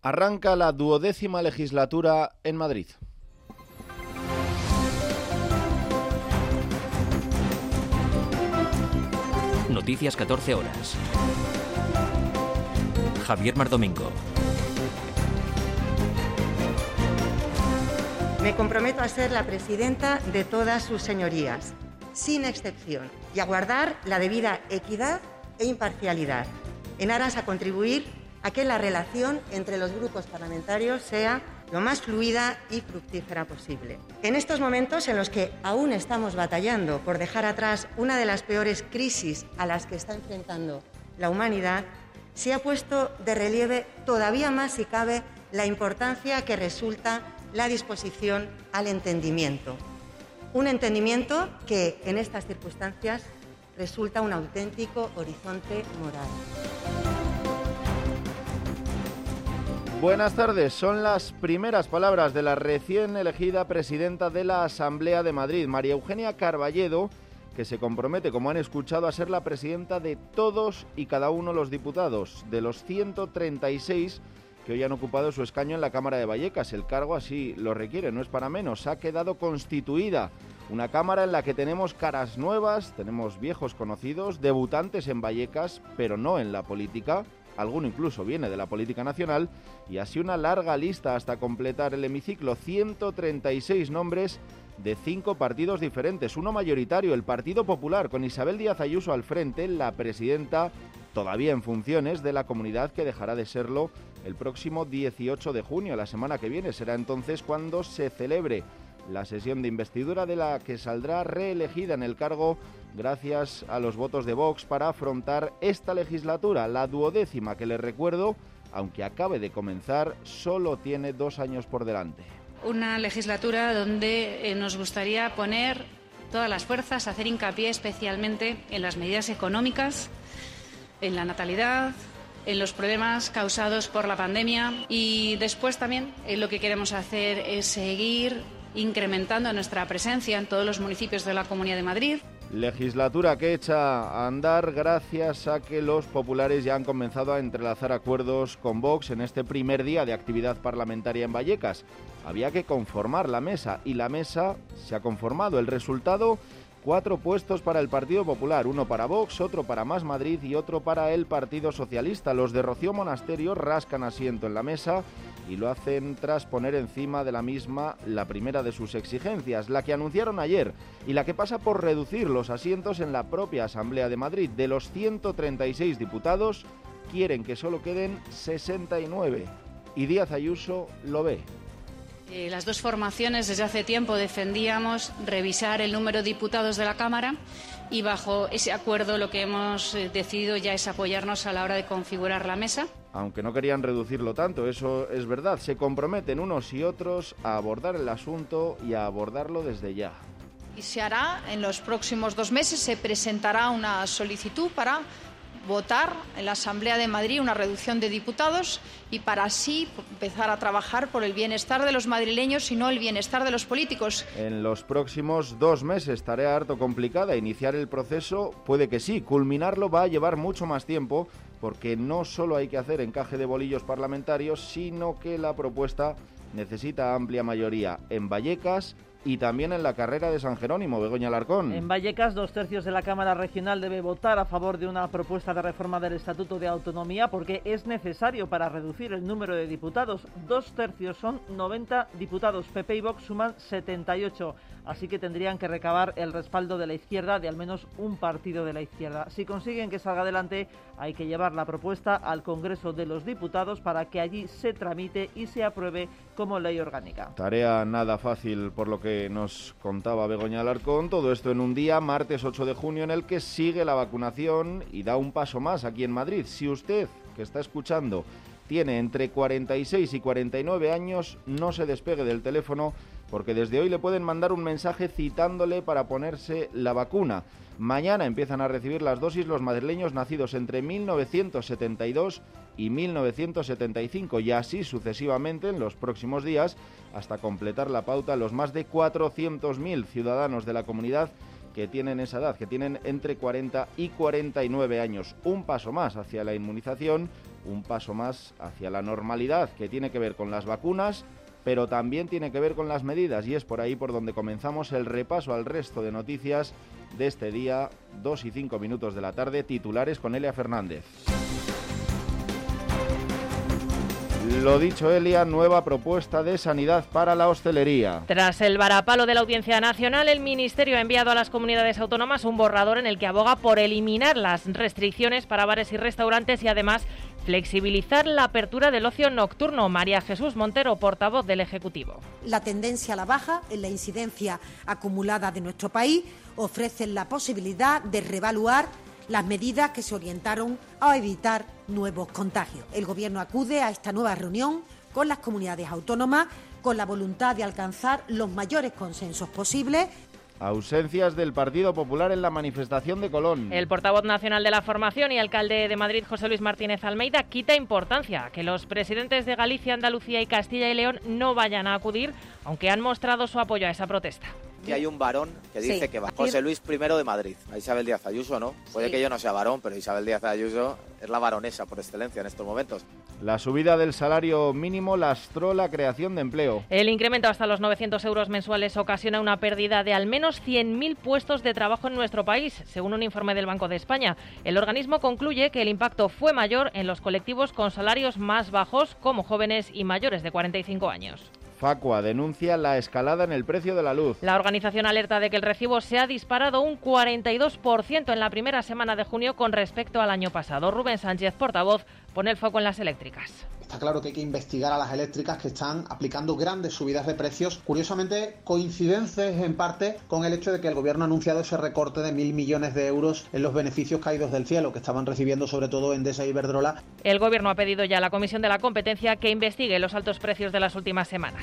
Arranca la 12ª legislatura en Madrid. Noticias 14 horas. Javier Mardomingo. Me comprometo a ser la presidenta de todas sus señorías, sin excepción, y a guardar la debida equidad e imparcialidad, en aras a contribuir a que la relación entre los grupos parlamentarios sea lo más fluida y fructífera posible. En estos momentos en los que aún estamos batallando por dejar atrás una de las peores crisis a las que está enfrentando la humanidad, se ha puesto de relieve todavía más, si cabe, la importancia que resulta la disposición al entendimiento. Un entendimiento que, en estas circunstancias, resulta un auténtico horizonte moral. Buenas tardes, son las primeras palabras de la recién elegida presidenta de la Asamblea de Madrid, María Eugenia Carballedo, que se compromete, como han escuchado, a ser la presidenta de todos y cada uno de los diputados, de los 136 que hoy han ocupado su escaño en la Cámara de Vallecas. El cargo así lo requiere, no es para menos. Ha quedado constituida una Cámara en la que tenemos caras nuevas, tenemos viejos conocidos, debutantes en Vallecas, pero no en la política. Alguno incluso viene de la política nacional, y así una larga lista hasta completar el hemiciclo. 136 nombres de 5 partidos diferentes, uno mayoritario, el Partido Popular, con Isabel Díaz Ayuso al frente, la presidenta todavía en funciones de la comunidad, que dejará de serlo el próximo 18 de junio, la semana que viene. Será entonces cuando se celebre la sesión de investidura, de la que saldrá reelegida en el cargo gracias a los votos de Vox para afrontar esta legislatura, la 12ª, que les recuerdo, aunque acabe de comenzar, solo tiene 2 años por delante. Una legislatura donde nos gustaría poner todas las fuerzas, hacer hincapié especialmente en las medidas económicas, en la natalidad, en los problemas causados por la pandemia, y después también lo que queremos hacer es seguir incrementando nuestra presencia en todos los municipios de la Comunidad de Madrid. Legislatura que echa a andar gracias a que los populares ya han comenzado a entrelazar acuerdos con Vox en este primer día de actividad parlamentaria en Vallecas. Había que conformar la mesa, y la mesa se ha conformado. El resultado: 4 puestos para el Partido Popular, 1 para Vox, otro para Más Madrid y otro para el Partido Socialista. Los de Rocío Monasterio rascan asiento en la mesa y lo hacen tras poner encima de la misma la primera de sus exigencias, la que anunciaron ayer y la que pasa por reducir los asientos en la propia Asamblea de Madrid. De los 136 diputados, quieren que solo queden 69, y Díaz Ayuso lo ve. Las dos formaciones desde hace tiempo defendíamos revisar el número de diputados de la Cámara, y bajo ese acuerdo lo que hemos decidido ya es apoyarnos a la hora de configurar la mesa. Aunque no querían reducirlo tanto, eso es verdad. Se comprometen unos y otros a abordar el asunto y a abordarlo desde ya. Y se hará en los próximos 2 meses, se presentará una solicitud para votar en la Asamblea de Madrid una reducción de diputados, y para así empezar a trabajar por el bienestar de los madrileños y no el bienestar de los políticos. En los próximos 2 meses, tarea harto complicada. Iniciar el proceso puede que sí, culminarlo va a llevar mucho más tiempo, porque no solo hay que hacer encaje de bolillos parlamentarios, sino que la propuesta necesita amplia mayoría en Vallecas y también en la Carrera de San Jerónimo. Begoña Alarcón. En Vallecas, 2/3 de la Cámara Regional debe votar a favor de una propuesta de reforma del Estatuto de Autonomía, porque es necesario para reducir el número de diputados. 2/3 son 90 diputados. PP y Vox suman 78. Así que tendrían que recabar el respaldo de la izquierda, de al menos un partido de la izquierda. Si consiguen que salga adelante, hay que llevar la propuesta al Congreso de los Diputados para que allí se tramite y se apruebe como ley orgánica. Tarea nada fácil, por lo que nos contaba Begoña Alarcón. Todo esto en un día, martes 8 de junio, en el que sigue la vacunación y da un paso más aquí en Madrid. Si usted, que está escuchando, tiene entre 46 y 49 años, no se despegue del teléfono, porque desde hoy le pueden mandar un mensaje citándole para ponerse la vacuna. Mañana empiezan a recibir las dosis los madrileños nacidos entre 1972 y 1975, y así sucesivamente en los próximos días, hasta completar la pauta los más de 400.000 ciudadanos de la comunidad que tienen esa edad, que tienen entre 40 y 49 años. Un paso más hacia la inmunización, un paso más hacia la normalidad, que tiene que ver con las vacunas, pero también tiene que ver con las medidas, y es por ahí por donde comenzamos el repaso al resto de noticias de este día, 2:05 de la tarde, titulares con Elia Fernández. Lo dicho, Elia, nueva propuesta de sanidad para la hostelería. Tras el varapalo de la Audiencia Nacional, el Ministerio ha enviado a las comunidades autónomas un borrador en el que aboga por eliminar las restricciones para bares y restaurantes y además flexibilizar la apertura del ocio nocturno. María Jesús Montero, portavoz del Ejecutivo. La tendencia a la baja en la incidencia acumulada de nuestro país ofrece la posibilidad de reevaluar las medidas que se orientaron a evitar nuevos contagios. El Gobierno acude a esta nueva reunión con las comunidades autónomas con la voluntad de alcanzar los mayores consensos posibles. Ausencias del Partido Popular en la manifestación de Colón. El portavoz nacional de la formación y alcalde de Madrid, José Luis Martínez Almeida, quita importancia a que los presidentes de Galicia, Andalucía y Castilla y León no vayan a acudir, aunque han mostrado su apoyo a esa protesta. Y hay un varón que dice que va. José Luis I de Madrid. A Isabel Díaz Ayuso, ¿no? Puede que yo no sea varón, pero Isabel Díaz Ayuso es la varonesa por excelencia en estos momentos. La subida del salario mínimo lastró la creación de empleo. El incremento hasta los 900 euros mensuales ocasiona una pérdida de al menos 100.000 puestos de trabajo en nuestro país, según un informe del Banco de España. El organismo concluye que el impacto fue mayor en los colectivos con salarios más bajos, como jóvenes y mayores de 45 años. Facua denuncia la escalada en el precio de la luz. La organización alerta de que el recibo se ha disparado un 42% en la primera semana de junio con respecto al año pasado. Rubén Sánchez, portavoz, pone el foco en las eléctricas. Está claro que hay que investigar a las eléctricas que están aplicando grandes subidas de precios, curiosamente coincidentes en parte con el hecho de que el Gobierno ha anunciado ese recorte de 1.000 millones de euros en los beneficios caídos del cielo, que estaban recibiendo sobre todo Endesa y Iberdrola. El Gobierno ha pedido ya a la Comisión de la Competencia que investigue los altos precios de las últimas semanas.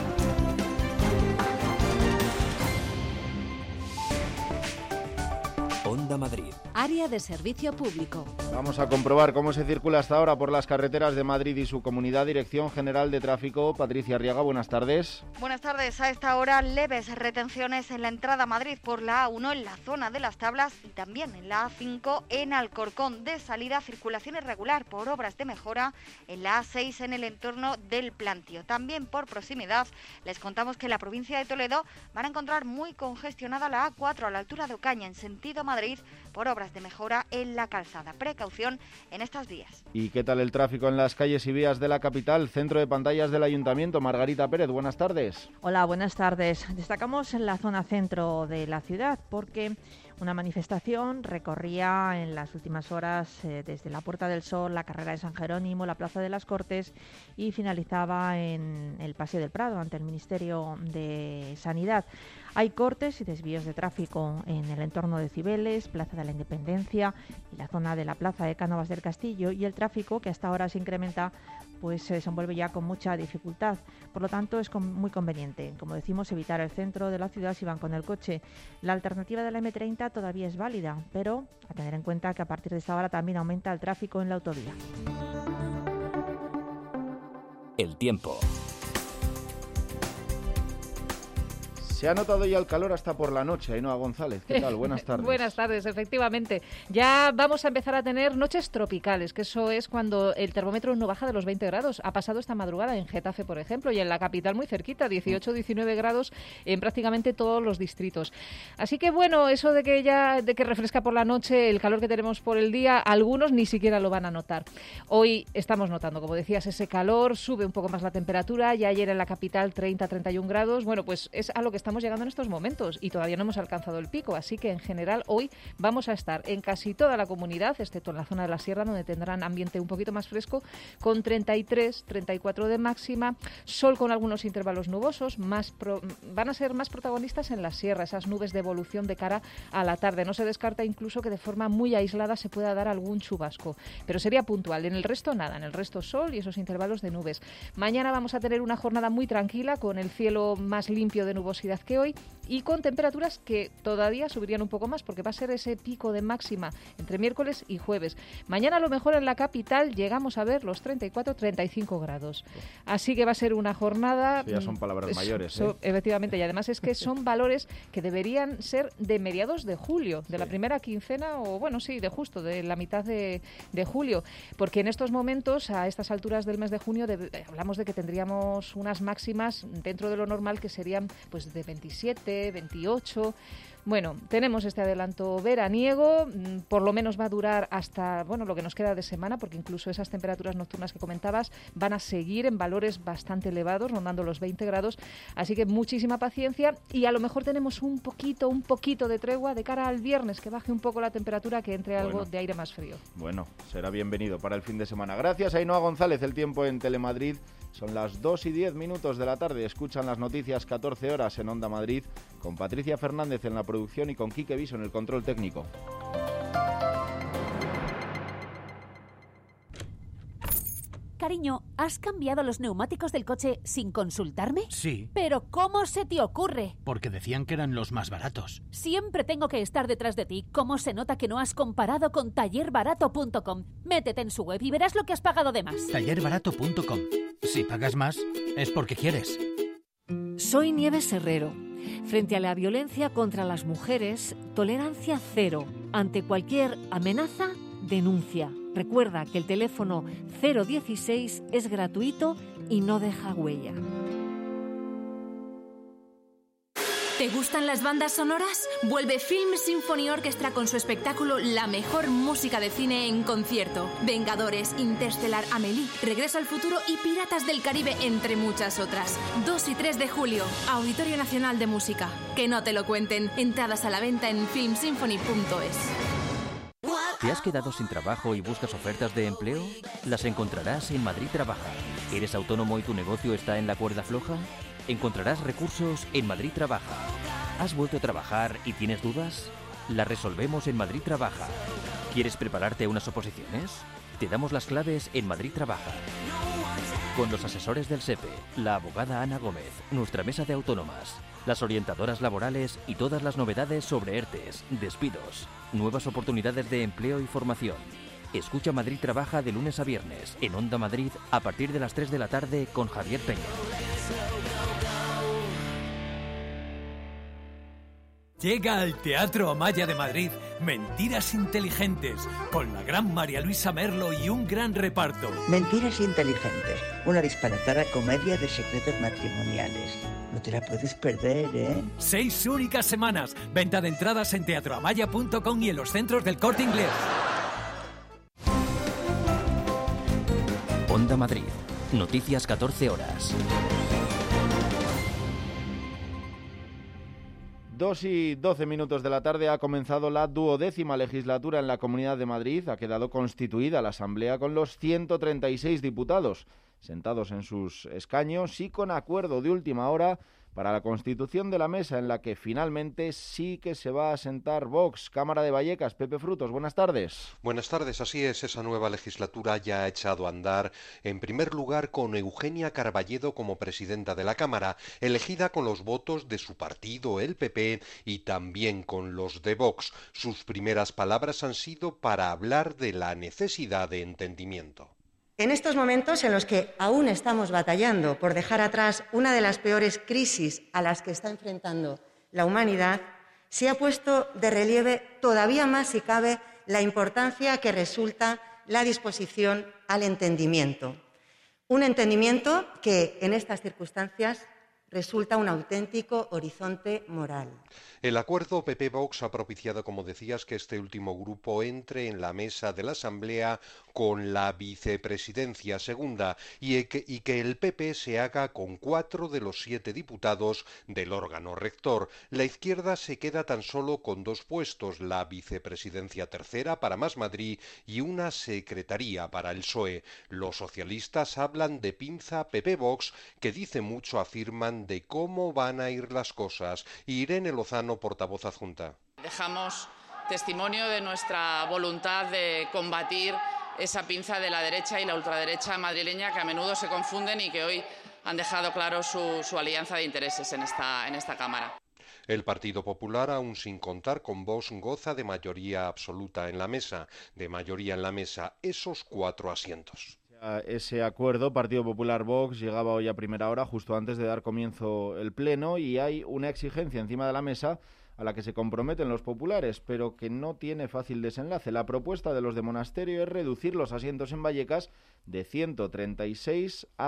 Onda Madrid. Área de servicio público. Vamos a comprobar cómo se circula hasta ahora por las carreteras de Madrid y su comunidad. Dirección General de Tráfico, Patricia Arriaga, buenas tardes. Buenas tardes. A esta hora, leves retenciones en la entrada a Madrid por la A1 en la zona de las Tablas y también en la A5 en Alcorcón. De salida, circulación irregular por obras de mejora en la A6 en el entorno del Plantío. También por proximidad, les contamos que en la provincia de Toledo van a encontrar muy congestionada la A4 a la altura de Ocaña en sentido Madrid por obras de mejora en la calzada. Precaución en estos días. ¿Y qué tal el tráfico en las calles y vías de la capital? Centro de pantallas del Ayuntamiento. Margarita Pérez, buenas tardes. Hola, buenas tardes. Destacamos en la zona centro de la ciudad porque una manifestación recorría en las últimas horas desde la Puerta del Sol, la carrera de San Jerónimo, la Plaza de las Cortes y finalizaba en el Paseo del Prado ante el Ministerio de Sanidad. Hay cortes y desvíos de tráfico en el entorno de Cibeles, Plaza de la Independencia y la zona de la Plaza de Cánovas del Castillo, y el tráfico, que hasta ahora se incrementa, pues se desenvuelve ya con mucha dificultad. Por lo tanto, es muy conveniente, como decimos, evitar el centro de la ciudad si van con el coche. La alternativa de la M30 todavía es válida, pero a tener en cuenta que a partir de esta hora también aumenta el tráfico en la autovía. El tiempo. Se ha notado ya el calor hasta por la noche, Ainhoa González. ¿Qué tal? Buenas tardes. Buenas tardes, efectivamente. Ya vamos a empezar a tener noches tropicales, que eso es cuando el termómetro no baja de los 20 grados. Ha pasado esta madrugada en Getafe, por ejemplo, y en la capital muy cerquita, 18-19 grados en prácticamente todos los distritos. Así que bueno, eso de que refresca por la noche, el calor que tenemos por el día, algunos ni siquiera lo van a notar. Hoy estamos notando, como decías, ese calor, sube un poco más la temperatura, ya ayer en la capital 30-31 grados. Bueno, pues es a lo que estamos llegando en estos momentos y todavía no hemos alcanzado el pico, así que en general hoy vamos a estar en casi toda la comunidad, excepto en la zona de la sierra, donde tendrán ambiente un poquito más fresco, con 33-34 de máxima, sol con algunos intervalos nubosos, van a ser más protagonistas en la sierra, esas nubes de evolución de cara a la tarde. No se descarta incluso que de forma muy aislada se pueda dar algún chubasco, pero sería puntual. En el resto nada, en el resto sol y esos intervalos de nubes. Mañana vamos a tener una jornada muy tranquila, con el cielo más limpio de nubosidad actividad que hoy y con temperaturas que todavía subirían un poco más porque va a ser ese pico de máxima entre miércoles y jueves. Mañana a lo mejor en la capital llegamos a ver los 34-35 grados. Así que va a ser una jornada... Sí, ya son palabras mayores. Efectivamente, y además es que son valores que deberían ser de mediados de julio, de la primera quincena o, bueno, sí, de la mitad de julio. Porque en estos momentos, a estas alturas del mes de junio, hablamos de que tendríamos unas máximas dentro de lo normal que serían pues de 27, 28. Bueno, tenemos este adelanto veraniego, por lo menos va a durar hasta, lo que nos queda de semana, porque incluso esas temperaturas nocturnas que comentabas van a seguir en valores bastante elevados, rondando los 20 grados, así que muchísima paciencia y a lo mejor tenemos un poquito de tregua de cara al viernes, que baje un poco la temperatura, que entre algo de aire más frío. Bueno, será bienvenido para el fin de semana. Gracias, Ainhoa González. El tiempo en Telemadrid. Son las 2:10 de la tarde. Escuchan las noticias 14 horas en Onda Madrid con Patricia Fernández en la producción y con Quique Viso en el control técnico. Cariño, ¿has cambiado los neumáticos del coche sin consultarme? Sí. ¿Pero cómo se te ocurre? Porque decían que eran los más baratos. Siempre tengo que estar detrás de ti. ¿Cómo se nota que no has comparado con tallerbarato.com? Métete en su web y verás lo que has pagado de más. Tallerbarato.com. Si pagas más, es porque quieres. Soy Nieves Herrero. Frente a la violencia contra las mujeres, tolerancia cero. Ante cualquier amenaza, denuncia. Recuerda que el teléfono 016 es gratuito y no deja huella. ¿Te gustan las bandas sonoras? Vuelve Film Symphony Orchestra con su espectáculo La mejor música de cine en concierto. Vengadores, Interstellar, Amélie, Regreso al futuro y Piratas del Caribe, entre muchas otras. 2 y 3 de julio, Auditorio Nacional de Música. Que no te lo cuenten. Entradas a la venta en filmsymphony.es. ¿Te has quedado sin trabajo y buscas ofertas de empleo? Las encontrarás en Madrid Trabaja. ¿Eres autónomo y tu negocio está en la cuerda floja? Encontrarás recursos en Madrid Trabaja. ¿Has vuelto a trabajar y tienes dudas? Las resolvemos en Madrid Trabaja. ¿Quieres prepararte a unas oposiciones? Te damos las claves en Madrid Trabaja. Con los asesores del SEPE, la abogada Ana Gómez, nuestra mesa de autónomas, las orientadoras laborales y todas las novedades sobre ERTEs, despidos, nuevas oportunidades de empleo y formación. Escucha Madrid Trabaja de lunes a viernes en Onda Madrid a partir de las 3 de la tarde con Javier Peña. Llega al Teatro Amaya de Madrid Mentiras Inteligentes, con la gran María Luisa Merlo y un gran reparto. Mentiras Inteligentes, una disparatada comedia de secretos matrimoniales. No te la puedes perder, ¿eh? 6 únicas semanas. Venta de entradas en teatroamaya.com y en los centros del Corte Inglés. Onda Madrid. Noticias 14 horas. 2:12 de la tarde ha comenzado la 12ª legislatura en la Comunidad de Madrid. Ha quedado constituida la Asamblea con los 136 diputados sentados en sus escaños y con acuerdo de última hora para la constitución de la mesa en la que finalmente sí que se va a sentar Vox. Cámara de Vallecas, Pepe Frutos, buenas tardes. Buenas tardes, así es, esa nueva legislatura ya ha echado a andar, en primer lugar con Eugenia Carballedo como presidenta de la Cámara, elegida con los votos de su partido, el PP, y también con los de Vox. Sus primeras palabras han sido para hablar de la necesidad de entendimiento. En estos momentos en los que aún estamos batallando por dejar atrás una de las peores crisis a las que está enfrentando la humanidad, se ha puesto de relieve todavía más, si cabe, la importancia que resulta la disposición al entendimiento. Un entendimiento que, en estas circunstancias, resulta un auténtico horizonte moral. El acuerdo PP-Vox ha propiciado, como decías, que este último grupo entre en la mesa de la Asamblea con la vicepresidencia segunda y que el PP se haga con 4 de los 7 diputados del órgano rector. La izquierda se queda tan solo con 2 puestos, la vicepresidencia tercera para Más Madrid y una secretaría para el PSOE. Los socialistas hablan de pinza PP-Vox, que dice mucho, afirman, de cómo van a ir las cosas. Irene Lozano, portavoz adjunta. Dejamos testimonio de nuestra voluntad de combatir esa pinza de la derecha y la ultraderecha madrileña que a menudo se confunden y que hoy han dejado claro su alianza de intereses en esta Cámara. El Partido Popular, aún sin contar con Vox, goza de mayoría absoluta en la mesa, esos 4 asientos. Ese acuerdo Partido Popular-Vox llegaba hoy a primera hora, justo antes de dar comienzo el pleno, y hay una exigencia encima de la mesa a la que se comprometen los populares, pero que no tiene fácil desenlace. La propuesta de los de Monasterio es reducir los asientos en Vallecas de 136 a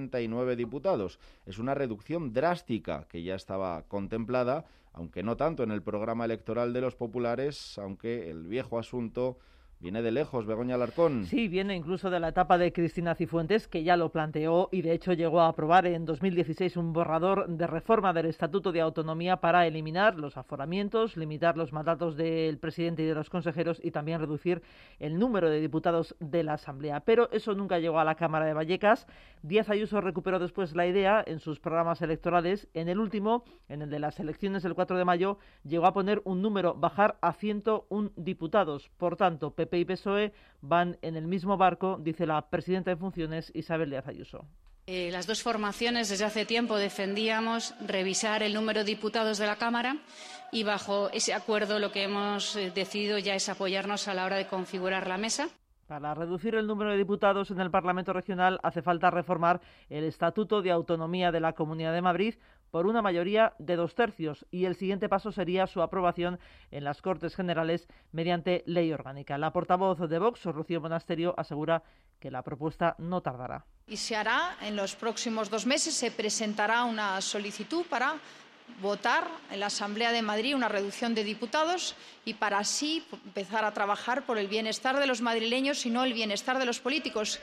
69 diputados. Es una reducción drástica que ya estaba contemplada, aunque no tanto en el programa electoral de los populares, aunque el viejo asunto viene de lejos. Begoña Alarcón. Sí, viene incluso de la etapa de Cristina Cifuentes, que ya lo planteó y de hecho llegó a aprobar en 2016 un borrador de reforma del Estatuto de Autonomía para eliminar los aforamientos, limitar los mandatos del presidente y de los consejeros y también reducir el número de diputados de la Asamblea. Pero eso nunca llegó a la Cámara de Vallecas. Díaz Ayuso recuperó después la idea en sus programas electorales. En el último, en el de las elecciones del 4 de mayo, llegó a poner un número, bajar a 101 diputados. Por tanto, PP y PSOE van en el mismo barco, dice la presidenta en funciones, Isabel Díaz Ayuso. Las dos formaciones desde hace tiempo defendíamos revisar el número de diputados de la Cámara y bajo ese acuerdo lo que hemos decidido ya es apoyarnos a la hora de configurar la mesa. Para reducir el número de diputados en el Parlamento Regional hace falta reformar el Estatuto de Autonomía de la Comunidad de Madrid por una mayoría de 2/3 y el siguiente paso sería su aprobación en las Cortes Generales mediante ley orgánica. La portavoz de Vox, Rocío Monasterio, asegura que la propuesta no tardará. Y se hará en los próximos 2 meses, se presentará una solicitud para votar en la Asamblea de Madrid una reducción de diputados y para así empezar a trabajar por el bienestar de los madrileños y no el bienestar de los políticos.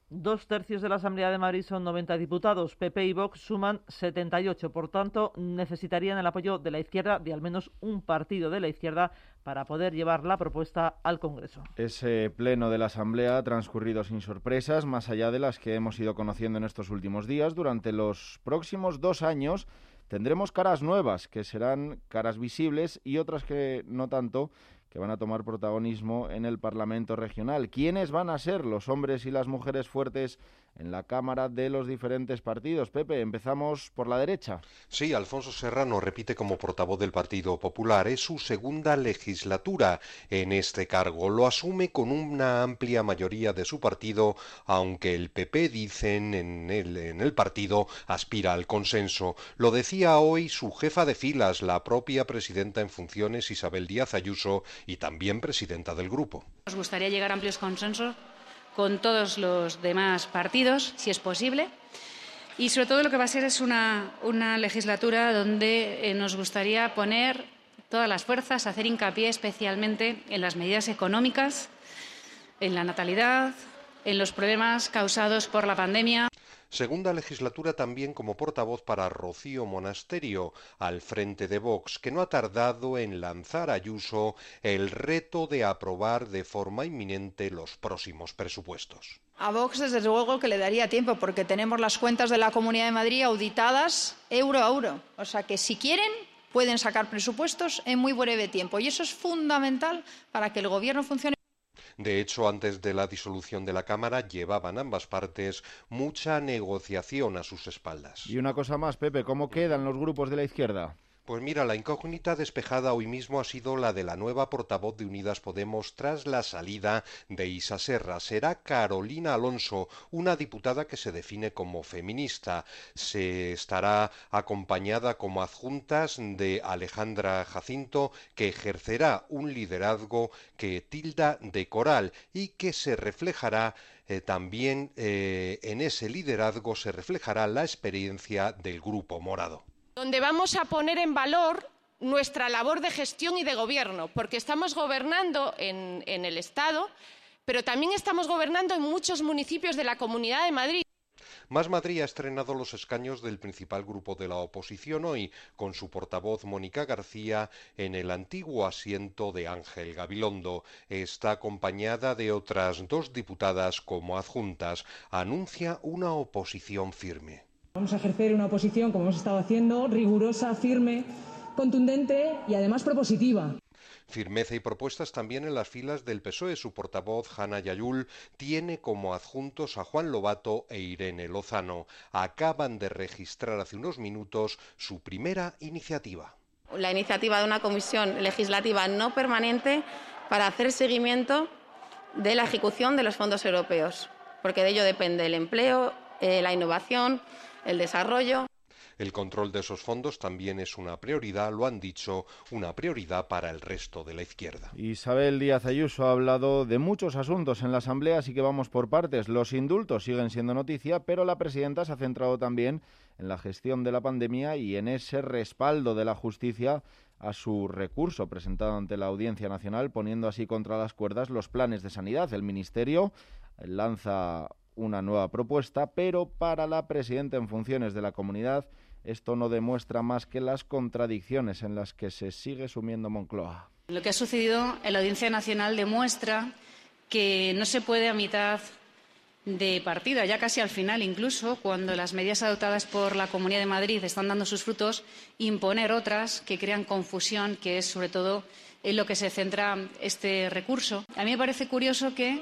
2/3 de la Asamblea de Madrid son 90 diputados. PP y Vox suman 78. Por tanto, necesitarían el apoyo de la izquierda, de al menos un partido de la izquierda, para poder llevar la propuesta al Congreso. Ese pleno de la Asamblea ha transcurrido sin sorpresas, más allá de las que hemos ido conociendo en estos últimos días. Durante los próximos 2 años tendremos caras nuevas, que serán caras visibles, y otras que no tanto, que van a tomar protagonismo en el Parlamento Regional. ¿Quiénes van a ser los hombres y las mujeres fuertes en la Cámara de los diferentes partidos? Pepe, empezamos por la derecha. Sí, Alfonso Serrano repite como portavoz del Partido Popular. Es su segunda legislatura en este cargo. Lo asume con una amplia mayoría de su partido, aunque el PP, dicen en el partido, aspira al consenso. Lo decía hoy su jefa de filas, la propia presidenta en funciones, Isabel Díaz Ayuso, y también presidenta del grupo. Nos gustaría llegar a amplios consensos con todos los demás partidos, si es posible, y sobre todo lo que va a ser es una legislatura donde nos gustaría poner todas las fuerzas, hacer hincapié especialmente en las medidas económicas, en la natalidad, en los problemas causados por la pandemia. Segunda legislatura también como portavoz para Rocío Monasterio, al frente de Vox, que no ha tardado en lanzar a Ayuso el reto de aprobar de forma inminente los próximos presupuestos. A Vox, desde luego, que le daría tiempo, porque tenemos las cuentas de la Comunidad de Madrid auditadas euro a euro. O sea que, si quieren, pueden sacar presupuestos en muy breve tiempo. Y eso es fundamental para que el Gobierno funcione. De hecho, antes de la disolución de la Cámara, llevaban ambas partes mucha negociación a sus espaldas. Y una cosa más, Pepe, ¿cómo quedan los grupos de la izquierda? Pues mira, la incógnita despejada hoy mismo ha sido la de la nueva portavoz de Unidas Podemos tras la salida de Isa Serra. Será Carolina Alonso, una diputada que se define como feminista. Se estará acompañada como adjuntas de Alejandra Jacinto, que ejercerá un liderazgo que tilda de coral y que se reflejará también en ese liderazgo se reflejará la experiencia del Grupo Morado. Donde vamos a poner en valor nuestra labor de gestión y de gobierno, porque estamos gobernando en el Estado, pero también estamos gobernando en muchos municipios de la Comunidad de Madrid. Más Madrid ha estrenado los escaños del principal grupo de la oposición hoy, con su portavoz Mónica García en el antiguo asiento de Ángel Gabilondo. Está acompañada de otras 2 diputadas como adjuntas. Anuncia una oposición firme. Vamos a ejercer una oposición, como hemos estado haciendo, rigurosa, firme, contundente y además propositiva. Firmeza y propuestas también en las filas del PSOE. Su portavoz, Hanna Yayul, tiene como adjuntos a Juan Lobato e Irene Lozano. Acaban de registrar hace unos minutos su primera iniciativa. La iniciativa de una comisión legislativa no permanente para hacer seguimiento de la ejecución de los fondos europeos, porque de ello depende el empleo, la innovación, el desarrollo. El control de esos fondos también es una prioridad, lo han dicho, una prioridad para el resto de la izquierda. Isabel Díaz Ayuso ha hablado de muchos asuntos en la Asamblea, así que vamos por partes. Los indultos siguen siendo noticia, pero la presidenta se ha centrado también en la gestión de la pandemia y en ese respaldo de la justicia a su recurso presentado ante la Audiencia Nacional, poniendo así contra las cuerdas los planes de sanidad. El Ministerio lanza una nueva propuesta, pero para la presidenta en funciones de la comunidad esto no demuestra más que las contradicciones en las que se sigue sumiendo Moncloa. Lo que ha sucedido en la Audiencia Nacional demuestra que no se puede a mitad de partida, ya casi al final incluso, cuando las medidas adoptadas por la Comunidad de Madrid están dando sus frutos, imponer otras que crean confusión, que es sobre todo en lo que se centra este recurso. A mí me parece curioso que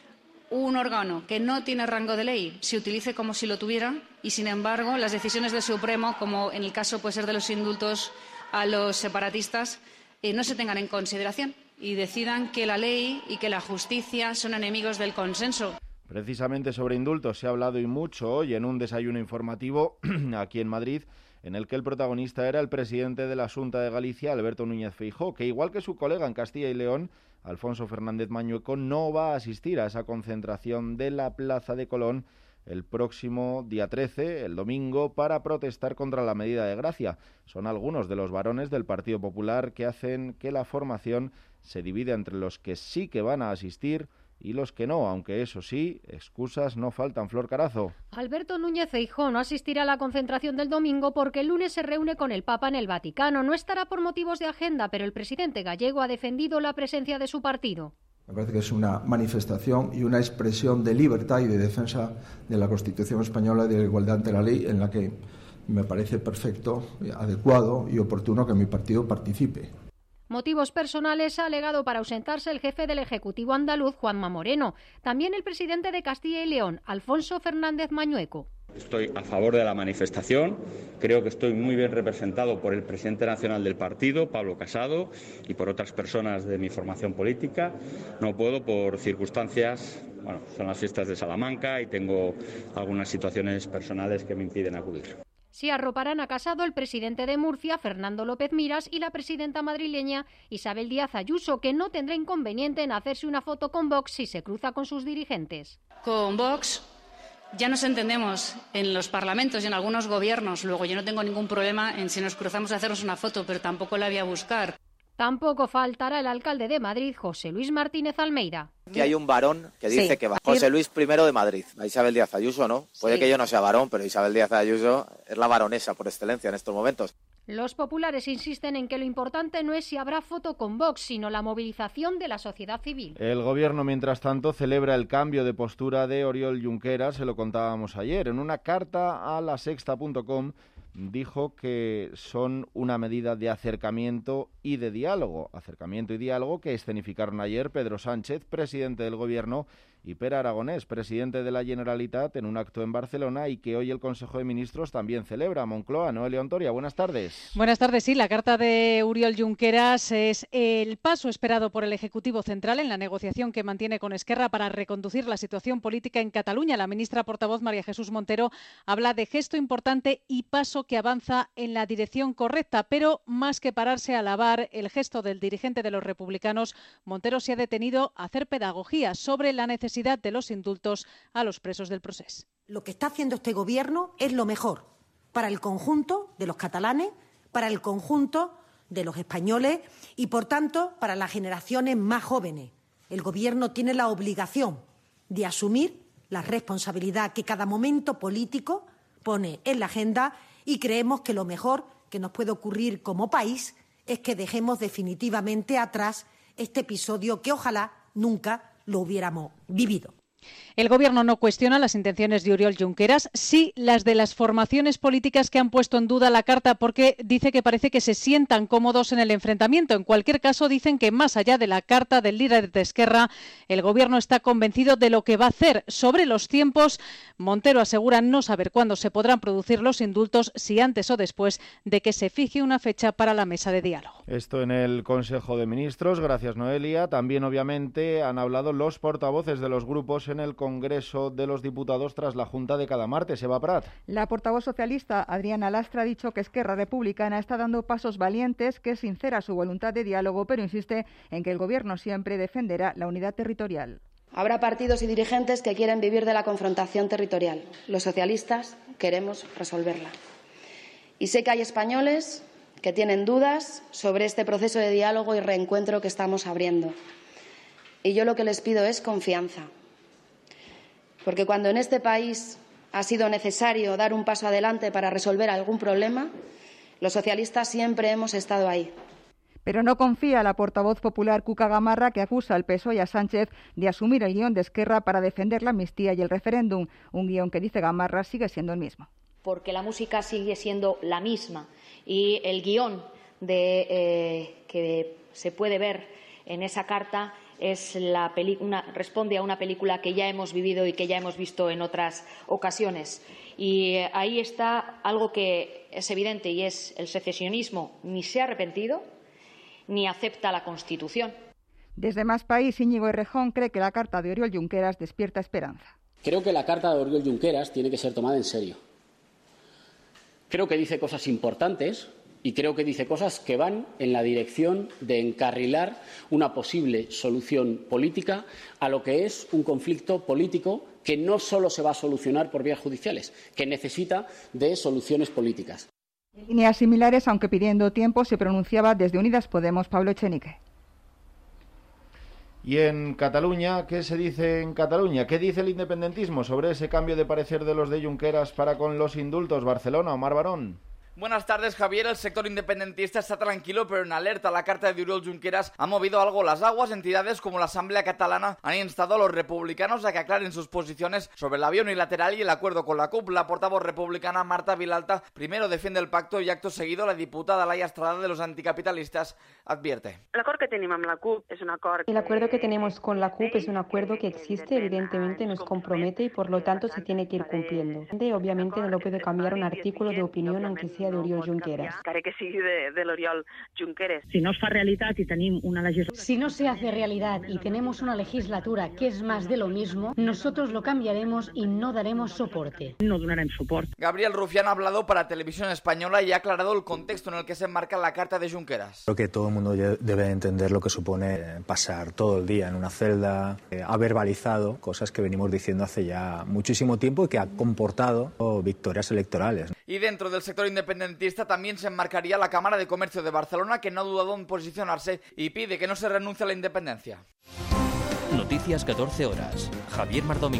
un órgano que no tiene rango de ley se utilice como si lo tuviera y, sin embargo, las decisiones del Supremo, como en el caso puede ser de los indultos a los separatistas, no se tengan en consideración y decidan que la ley y que la justicia son enemigos del consenso. Precisamente sobre indultos se ha hablado y mucho hoy en un desayuno informativo aquí en Madrid, en el que el protagonista era el presidente de la Xunta de Galicia, Alberto Núñez Feijóo, que igual que su colega en Castilla y León, Alfonso Fernández Mañueco, no va a asistir a esa concentración de la Plaza de Colón el próximo día 13, el domingo, para protestar contra la medida de gracia. Son algunos de los varones del Partido Popular que hacen que la formación se divida entre los que sí que van a asistir y los que no, aunque eso sí, excusas no faltan. Flor Carazo. Alberto Núñez Feijóo no asistirá a la concentración del domingo porque el lunes se reúne con el Papa en el Vaticano. No estará por motivos de agenda, pero el presidente gallego ha defendido la presencia de su partido. Me parece que es una manifestación y una expresión de libertad y de defensa de la Constitución española y de la igualdad ante la ley, en la que me parece perfecto, adecuado y oportuno que mi partido participe. Motivos personales ha alegado para ausentarse el jefe del Ejecutivo andaluz, Juanma Moreno. También el presidente de Castilla y León, Alfonso Fernández Mañueco. Estoy a favor de la manifestación, creo que estoy muy bien representado por el presidente nacional del partido, Pablo Casado, y por otras personas de mi formación política. No puedo por circunstancias, son las fiestas de Salamanca y tengo algunas situaciones personales que me impiden acudir. Sí arroparán a Casado el presidente de Murcia, Fernando López Miras, y la presidenta madrileña, Isabel Díaz Ayuso, que no tendrá inconveniente en hacerse una foto con Vox si se cruza con sus dirigentes. Con Vox ya nos entendemos en los parlamentos y en algunos gobiernos. Luego yo no tengo ningún problema en si nos cruzamos a hacernos una foto, pero tampoco la voy a buscar. Tampoco faltará el alcalde de Madrid, José Luis Martínez Almeida. Aquí hay un varón que dice que va. José Luis I de Madrid. A Isabel Díaz Ayuso, ¿no? Puede que yo no sea varón, pero Isabel Díaz Ayuso es la varonesa por excelencia en estos momentos. Los populares insisten en que lo importante no es si habrá foto con Vox, sino la movilización de la sociedad civil. El gobierno, mientras tanto, celebra el cambio de postura de Oriol Junqueras, se lo contábamos ayer. En una carta a lasexta.com dijo que son una medida de acercamiento y de diálogo. Acercamiento y diálogo que escenificaron ayer Pedro Sánchez, presidente del Gobierno, y Pere Aragonés, presidente de la Generalitat, en un acto en Barcelona y que hoy el Consejo de Ministros también celebra. Moncloa, Noelia Ontoria, buenas tardes. Buenas tardes, sí. La carta de Oriol Junqueras es el paso esperado por el Ejecutivo Central en la negociación que mantiene con Esquerra para reconducir la situación política en Cataluña. La ministra portavoz María Jesús Montero habla de gesto importante y paso que avanza en la dirección correcta, pero más que pararse a alabar el gesto del dirigente de los republicanos, Montero se ha detenido a hacer pedagogía sobre la necesidad de los indultos a los presos del Procés. Lo que está haciendo este Gobierno es lo mejor para el conjunto de los catalanes, para el conjunto de los españoles y, por tanto, para las generaciones más jóvenes. El Gobierno tiene la obligación de asumir la responsabilidad que cada momento político pone en la agenda y creemos que lo mejor que nos puede ocurrir como país es que dejemos definitivamente atrás este episodio que ojalá nunca lo hubiéramos vivido. El Gobierno no cuestiona las intenciones de Oriol Junqueras, sí las de las formaciones políticas que han puesto en duda la carta porque dice que parece que se sientan cómodos en el enfrentamiento. En cualquier caso, dicen que más allá de la carta del líder de Esquerra, el Gobierno está convencido de lo que va a hacer. Sobre los tiempos, Montero asegura no saber cuándo se podrán producir los indultos, si antes o después de que se fije una fecha para la mesa de diálogo. Esto en el Consejo de Ministros. Gracias, Noelia. También, obviamente, han hablado los portavoces de los grupos en el Congreso de los Diputados tras la Junta de cada martes. Eva Prat. La portavoz socialista Adriana Lastra ha dicho que Esquerra Republicana está dando pasos valientes, que es sincera su voluntad de diálogo, pero insiste en que el Gobierno siempre defenderá la unidad territorial. Habrá partidos y dirigentes que quieren vivir de la confrontación territorial. Los socialistas queremos resolverla. Y sé que hay españoles que tienen dudas sobre este proceso de diálogo y reencuentro que estamos abriendo. Y yo lo que les pido es confianza. Porque cuando en este país ha sido necesario dar un paso adelante para resolver algún problema, los socialistas siempre hemos estado ahí. Pero no confía la portavoz popular Cuca Gamarra, que acusa al PSOE y a Sánchez de asumir el guión de Esquerra para defender la amnistía y el referéndum, un guión que, dice Gamarra, sigue siendo el mismo. Porque la música sigue siendo la misma y el guión que se puede ver en esa carta responde a una película que ya hemos vivido y que ya hemos visto en otras ocasiones. Y ahí está algo que es evidente y es el secesionismo ni se ha arrepentido ni acepta la Constitución. Desde Más País, Íñigo Errejón cree que la carta de Oriol Junqueras despierta esperanza. Creo que la carta de Oriol Junqueras tiene que ser tomada en serio. Creo que dice cosas importantes y creo que dice cosas que van en la dirección de encarrilar una posible solución política a lo que es un conflicto político que no solo se va a solucionar por vías judiciales, que necesita de soluciones políticas. En líneas similares, aunque pidiendo tiempo, se pronunciaba desde Unidas Podemos Pablo Echenique. Y en Cataluña, ¿qué se dice en Cataluña? ¿Qué dice el independentismo sobre ese cambio de parecer de los de Junqueras para con los indultos? Barcelona, Omar Barón. Buenas tardes, Javier. El sector independentista está tranquilo, pero en alerta. La carta de Oriol Junqueras ha movido algo las aguas. Entidades como la Asamblea Catalana han instado a los republicanos a que aclaren sus posiciones sobre la vía unilateral y el acuerdo con la CUP. La portavoz republicana Marta Vilalta primero defiende el pacto y acto seguido la diputada Laia Estrada de los anticapitalistas advierte. El acuerdo que tenemos con la CUP es un acuerdo. El acuerdo que tenemos con la CUP es un acuerdo que existe, evidentemente nos compromete y por lo tanto se tiene que ir cumpliendo. Obviamente no lo puede cambiar un artículo de opinión aunque sea de Oriol Junqueras. Que sigui de l'Oriol Junqueras. Si no es fa realitat y tenemos una legislatura. Si no se hace realidad y tenemos una legislatura que es más de lo mismo, nosotros lo cambiaremos y no daremos soporte. No donaremos soporte. Gabriel Rufián ha hablado para Televisión Española y ha aclarado el contexto en el que se enmarca la carta de Junqueras. Creo que todo el mundo debe entender lo que supone pasar todo el día en una celda, ha verbalizado cosas que venimos diciendo hace ya muchísimo tiempo y que ha comportado victorias electorales. Y dentro del sector independentista también se enmarcaría la Cámara de Comercio de Barcelona, que no ha dudado en posicionarse y pide que no se renuncie a la independencia. Noticias 14 horas. Javier Mardomingo.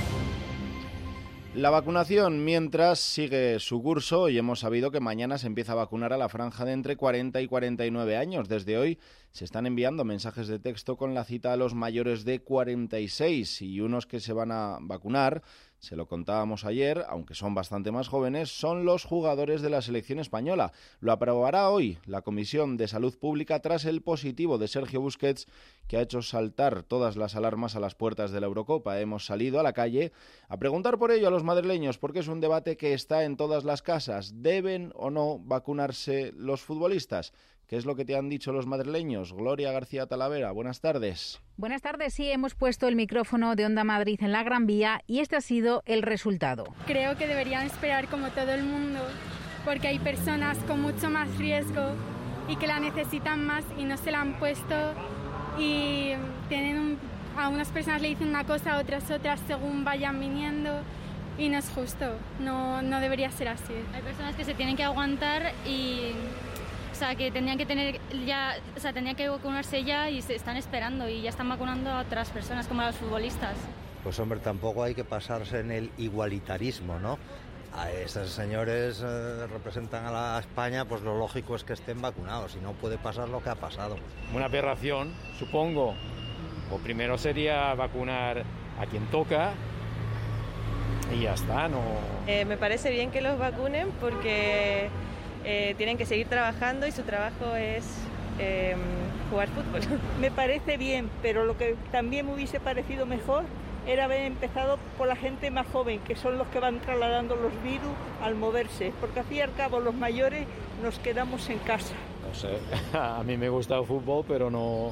La vacunación, mientras, sigue su curso y hemos sabido que mañana se empieza a vacunar a la franja de entre 40 y 49 años. Desde hoy se están enviando mensajes de texto con la cita a los mayores de 46 y unos que se van a vacunar, se lo contábamos ayer, aunque son bastante más jóvenes, son los jugadores de la selección española. Lo aprobará hoy la Comisión de Salud Pública tras el positivo de Sergio Busquets, que ha hecho saltar todas las alarmas a las puertas de la Eurocopa. Hemos salido a la calle a preguntar por ello a los madrileños, porque es un debate que está en todas las casas. ¿Deben o no vacunarse los futbolistas? ¿Qué es lo que te han dicho los madrileños? Gloria García Talavera, buenas tardes. Buenas tardes, sí, hemos puesto el micrófono de Onda Madrid en la Gran Vía y este ha sido el resultado. Creo que deberían esperar como todo el mundo, porque hay personas con mucho más riesgo y que la necesitan más y no se la han puesto y a unas personas le dicen una cosa, a otras según vayan viniendo. Y no es justo, no debería ser así. Hay personas que se tienen que aguantar y... O sea, que tenían que vacunarse ya y se están esperando y ya están vacunando a otras personas como a los futbolistas. Pues hombre, tampoco hay que pasarse en el igualitarismo, ¿no? A esos señores representan a la España, pues lo lógico es que estén vacunados y no puede pasar lo que ha pasado. Una aberración, supongo. O primero sería vacunar a quien toca y ya está. No. Me parece bien que los vacunen porque tienen que seguir trabajando y su trabajo es jugar fútbol. Me parece bien, pero lo que también me hubiese parecido mejor era haber empezado por la gente más joven, que son los que van trasladando los virus al moverse, porque al fin y al cabo los mayores nos quedamos en casa. No sé, a mí me gusta el fútbol, pero no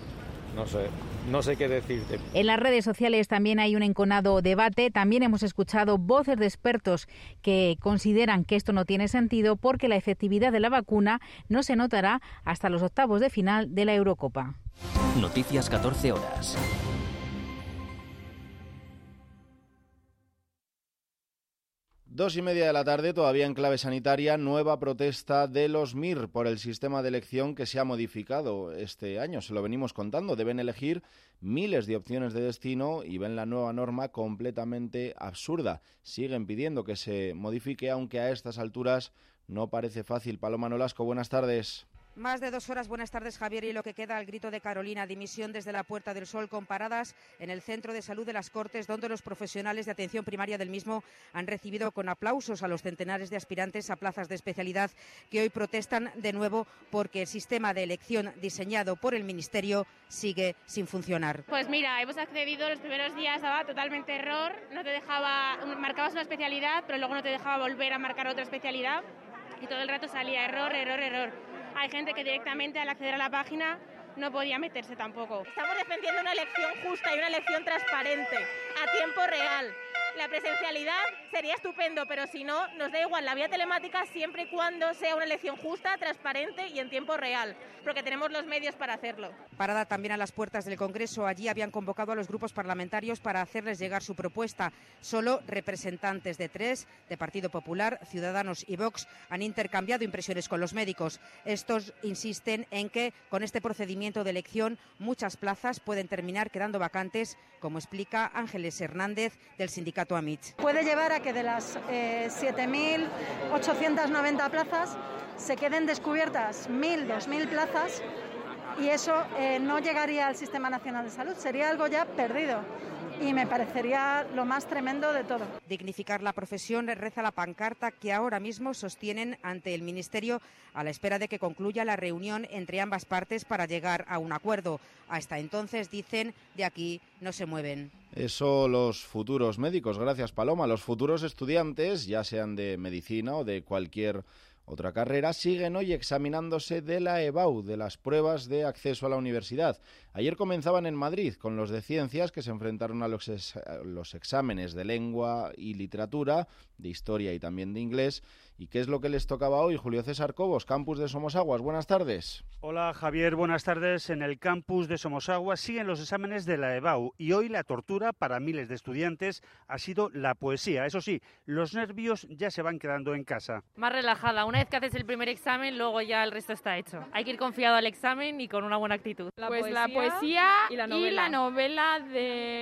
sé qué decirte. En las redes sociales también hay un enconado debate. También hemos escuchado voces de expertos que consideran que esto no tiene sentido porque la efectividad de la vacuna no se notará hasta los octavos de final de la Eurocopa. Noticias 14 horas. Dos y media de la tarde, todavía en clave sanitaria, nueva protesta de los MIR por el sistema de elección que se ha modificado este año. Se lo venimos contando. Deben elegir miles de opciones de destino y ven la nueva norma completamente absurda. Siguen pidiendo que se modifique, aunque a estas alturas no parece fácil. Paloma Nolasco, buenas tardes. Más de 2 horas, buenas tardes, Javier, y lo que queda al grito de Carolina, dimisión desde la Puerta del Sol, con paradas en el Centro de Salud de las Cortes, donde los profesionales de atención primaria del mismo han recibido con aplausos a los centenares de aspirantes a plazas de especialidad que hoy protestan de nuevo porque el sistema de elección diseñado por el Ministerio sigue sin funcionar. Pues mira, hemos accedido, los primeros días daba totalmente error, no te dejaba, marcabas una especialidad, pero luego no te dejaba volver a marcar otra especialidad y todo el rato salía error. Hay gente que directamente al acceder a la página no podía meterse tampoco. Estamos defendiendo una elección justa y una elección transparente, a tiempo real. La presencialidad sería estupendo, pero si no, nos da igual la vía telemática siempre y cuando sea una elección justa, transparente y en tiempo real, porque tenemos los medios para hacerlo. Parada también a las puertas del Congreso. Allí habían convocado a los grupos parlamentarios para hacerles llegar su propuesta. Solo representantes de 3, de Partido Popular, Ciudadanos y Vox, han intercambiado impresiones con los médicos. Estos insisten en que con este procedimiento de elección muchas plazas pueden terminar quedando vacantes, como explica Ángeles Hernández del sindicato AMIT. Puede llevar a que de las 7.890 plazas se queden descubiertas 1.000, 2.000 plazas y eso no llegaría al Sistema Nacional de Salud, sería algo ya perdido. Y me parecería lo más tremendo de todo. Dignificar la profesión, reza la pancarta que ahora mismo sostienen ante el Ministerio a la espera de que concluya la reunión entre ambas partes para llegar a un acuerdo. Hasta entonces, dicen, de aquí no se mueven. Eso los futuros médicos, gracias Paloma. Los futuros estudiantes, ya sean de medicina o de cualquier otra carrera, siguen hoy examinándose de la EBAU, de las pruebas de acceso a la universidad. Ayer comenzaban en Madrid con los de ciencias, que se enfrentaron a los exámenes de lengua y literatura, de historia y también de inglés. ¿Y qué es lo que les tocaba hoy? Julio César Cobos, campus de Somosaguas. Buenas tardes. Hola Javier, buenas tardes. En el campus de Somosaguas siguen los exámenes de la EBAU y hoy la tortura para miles de estudiantes ha sido la poesía. Eso sí, los nervios ya se van quedando en casa. Más relajada, una vez que haces el primer examen, luego ya el resto está hecho. Hay que ir confiado al examen y con una buena actitud. La poesía y la novela de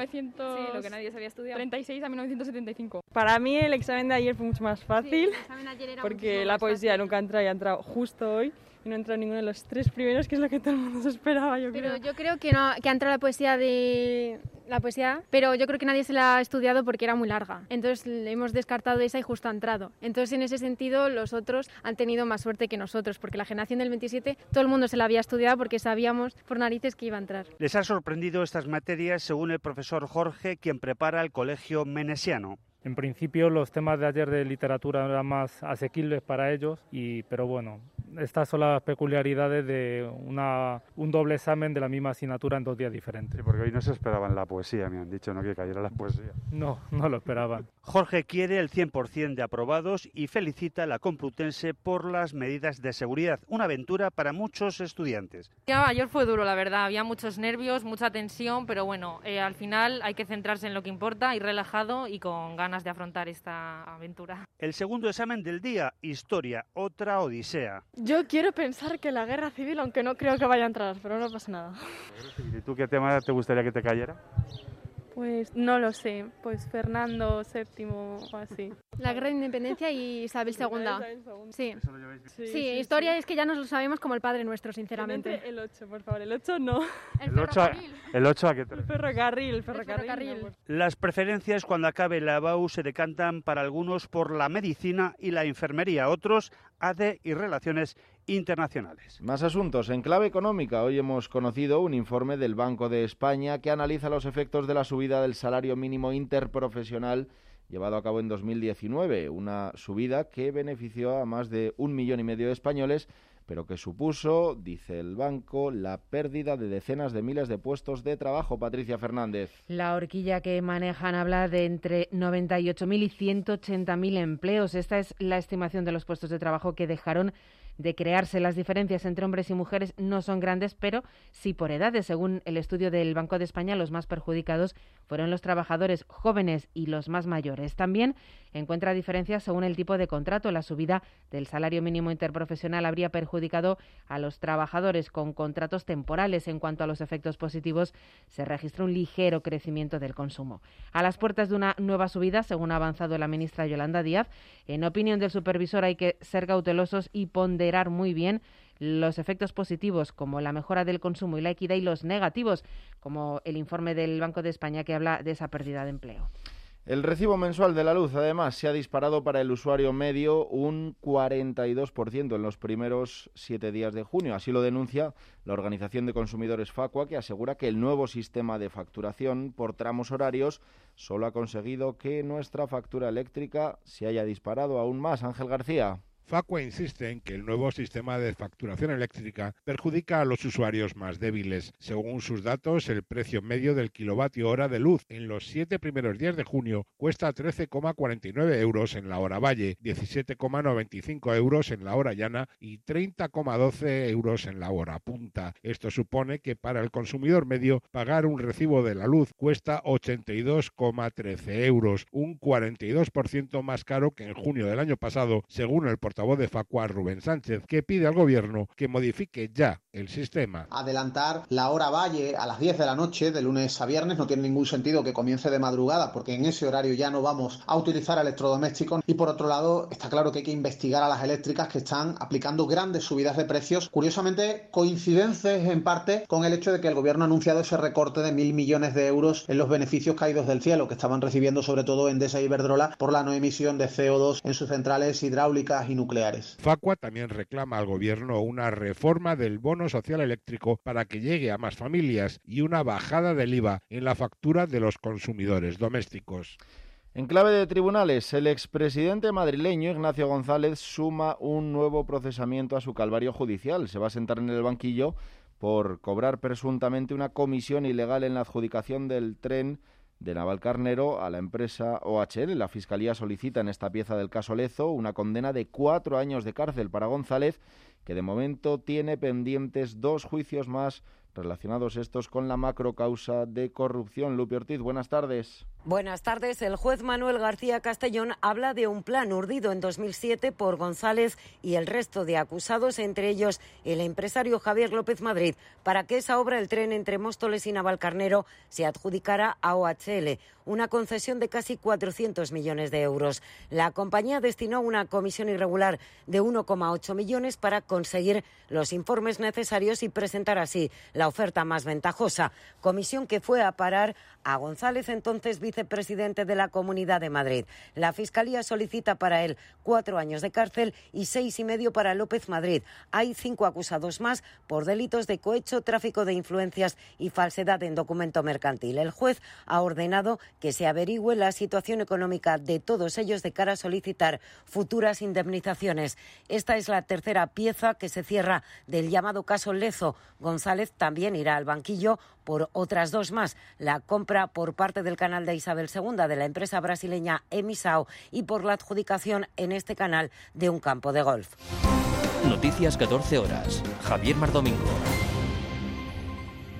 1936 a 1975. Para mí el examen de ayer fue mucho más fácil, porque la poesía nunca entra y ha entrado justo hoy. Y no ha entrado ninguno de los 3 primeros, que es lo que todo el mundo se esperaba, yo creo. Yo creo que no, que ha entrado la poesía, pero yo creo que nadie se la ha estudiado porque era muy larga. Entonces hemos descartado esa y justo ha entrado. Entonces en ese sentido los otros han tenido más suerte que nosotros, porque la generación del 27 todo el mundo se la había estudiado porque sabíamos por narices que iba a entrar. Les ha sorprendido estas materias según el profesor Jorge, quien prepara el colegio menesiano. En principio los temas de ayer de literatura eran más asequibles para ellos, pero bueno, estas son las peculiaridades de un doble examen de la misma asignatura en 2 días diferentes. Sí, porque hoy no se esperaban la poesía, me han dicho, ¿no?, que cayera la poesía. No lo esperaban. Jorge quiere el 100% de aprobados y felicita a la Complutense por las medidas de seguridad. Una aventura para muchos estudiantes. Ayer fue duro, la verdad. Había muchos nervios, mucha tensión, pero bueno, al final hay que centrarse en lo que importa, ir relajado y con ganas de afrontar esta aventura. El segundo examen del día, historia, otra odisea. Yo quiero pensar que la guerra civil, aunque no creo que vaya a entrar, pero no pasa nada. ¿Y tú qué tema te gustaría que te cayera? Pues no lo sé, pues Fernando VII o así. La Guerra de Independencia y Isabel II. Sí. Sí, historia es que ya nos lo sabemos como el Padre Nuestro, sinceramente. El 8, por favor, el 8 no. ¿El 8 a qué te refieres? El ferrocarril. Las preferencias cuando acabe la EBAU se decantan para algunos por la medicina y la enfermería, otros ADE y relaciones internacionales. Más asuntos. En clave económica, hoy hemos conocido un informe del Banco de España que analiza los efectos de la subida del salario mínimo interprofesional llevado a cabo en 2019, una subida que benefició a más de 1,5 millones de españoles, pero que supuso, dice el banco, la pérdida de decenas de miles de puestos de trabajo. Patricia Fernández. La horquilla que manejan habla de entre 98.000 y 180.000 empleos. Esta es la estimación de los puestos de trabajo que dejaron de crearse. Las diferencias entre hombres y mujeres no son grandes, pero sí por edades. Según el estudio del Banco de España, los más perjudicados fueron los trabajadores jóvenes y los más mayores. También encuentra diferencias según el tipo de contrato. La subida del salario mínimo interprofesional habría perjudicado a los trabajadores con contratos temporales. En cuanto a los efectos positivos, se registra un ligero crecimiento del consumo. A las puertas de una nueva subida, según ha avanzado la ministra Yolanda Díaz, en opinión del supervisor hay que ser cautelosos y ponderar muy bien los efectos positivos, como la mejora del consumo y la equidad, y los negativos, como el informe del Banco de España que habla de esa pérdida de empleo. El recibo mensual de la luz, además, se ha disparado para el usuario medio un 42% en los primeros 7 días de junio. Así lo denuncia la Organización de Consumidores Facua, que asegura que el nuevo sistema de facturación por tramos horarios solo ha conseguido que nuestra factura eléctrica se haya disparado aún más. Ángel García. Facua insiste en que el nuevo sistema de facturación eléctrica perjudica a los usuarios más débiles. Según sus datos, el precio medio del kilovatio hora de luz en los 7 primeros días de junio cuesta 13,49 euros en la hora valle, 17,95 euros en la hora llana y 30,12 euros en la hora punta. Esto supone que para el consumidor medio pagar un recibo de la luz cuesta 82,13 euros, un 42% más caro que en junio del año pasado, según el portavoz de Facua, Rubén Sánchez, que pide al Gobierno que modifique ya el sistema. Adelantar la hora valle a las 10 de la noche, de lunes a viernes, no tiene ningún sentido que comience de madrugada, porque en ese horario ya no vamos a utilizar electrodomésticos. Y por otro lado, está claro que hay que investigar a las eléctricas que están aplicando grandes subidas de precios, curiosamente coincidentes en parte con el hecho de que el Gobierno ha anunciado ese recorte de 1.000 millones de euros en los beneficios caídos del cielo, que estaban recibiendo sobre todo Endesa y Iberdrola por la no emisión de CO2 en sus centrales hidráulicas y nucleares. Facua también reclama al Gobierno una reforma del bono social eléctrico para que llegue a más familias y una bajada del IVA en la factura de los consumidores domésticos. En clave de tribunales, el expresidente madrileño Ignacio González suma un nuevo procesamiento a su calvario judicial. Se va a sentar en el banquillo por cobrar presuntamente una comisión ilegal en la adjudicación del tren de Navalcarnero a la empresa OHL. La Fiscalía solicita en esta pieza del caso Lezo una condena de 4 años de cárcel para González, que de momento tiene pendientes 2 juicios más relacionados estos con la macrocausa de corrupción. Lupi Ortiz, buenas tardes. Buenas tardes. El juez Manuel García Castellón habla de un plan urdido en 2007 por González y el resto de acusados, entre ellos el empresario Javier López Madrid, para que esa obra, el tren entre Móstoles y Navalcarnero, se adjudicara a OHL, una concesión de casi 400 millones de euros. La compañía destinó una comisión irregular de 1,8 millones para conseguir los informes necesarios y presentar así la oferta más ventajosa, comisión que fue a parar a González, entonces vicepresidente de la Comunidad de Madrid. La Fiscalía solicita para él 4 años de cárcel y 6,5 para López Madrid. Hay 5 acusados más por delitos de cohecho, tráfico de influencias y falsedad en documento mercantil. El juez ha ordenado que se averigüe la situación económica de todos ellos de cara a solicitar futuras indemnizaciones. Esta es la tercera pieza que se cierra del llamado caso Lezo. González también irá al banquillo por otras 2 más, la compra por parte del canal de Isabel II de la empresa brasileña Emisao y por la adjudicación en este canal de un campo de golf. Noticias 14 horas. Javier Mardomingo.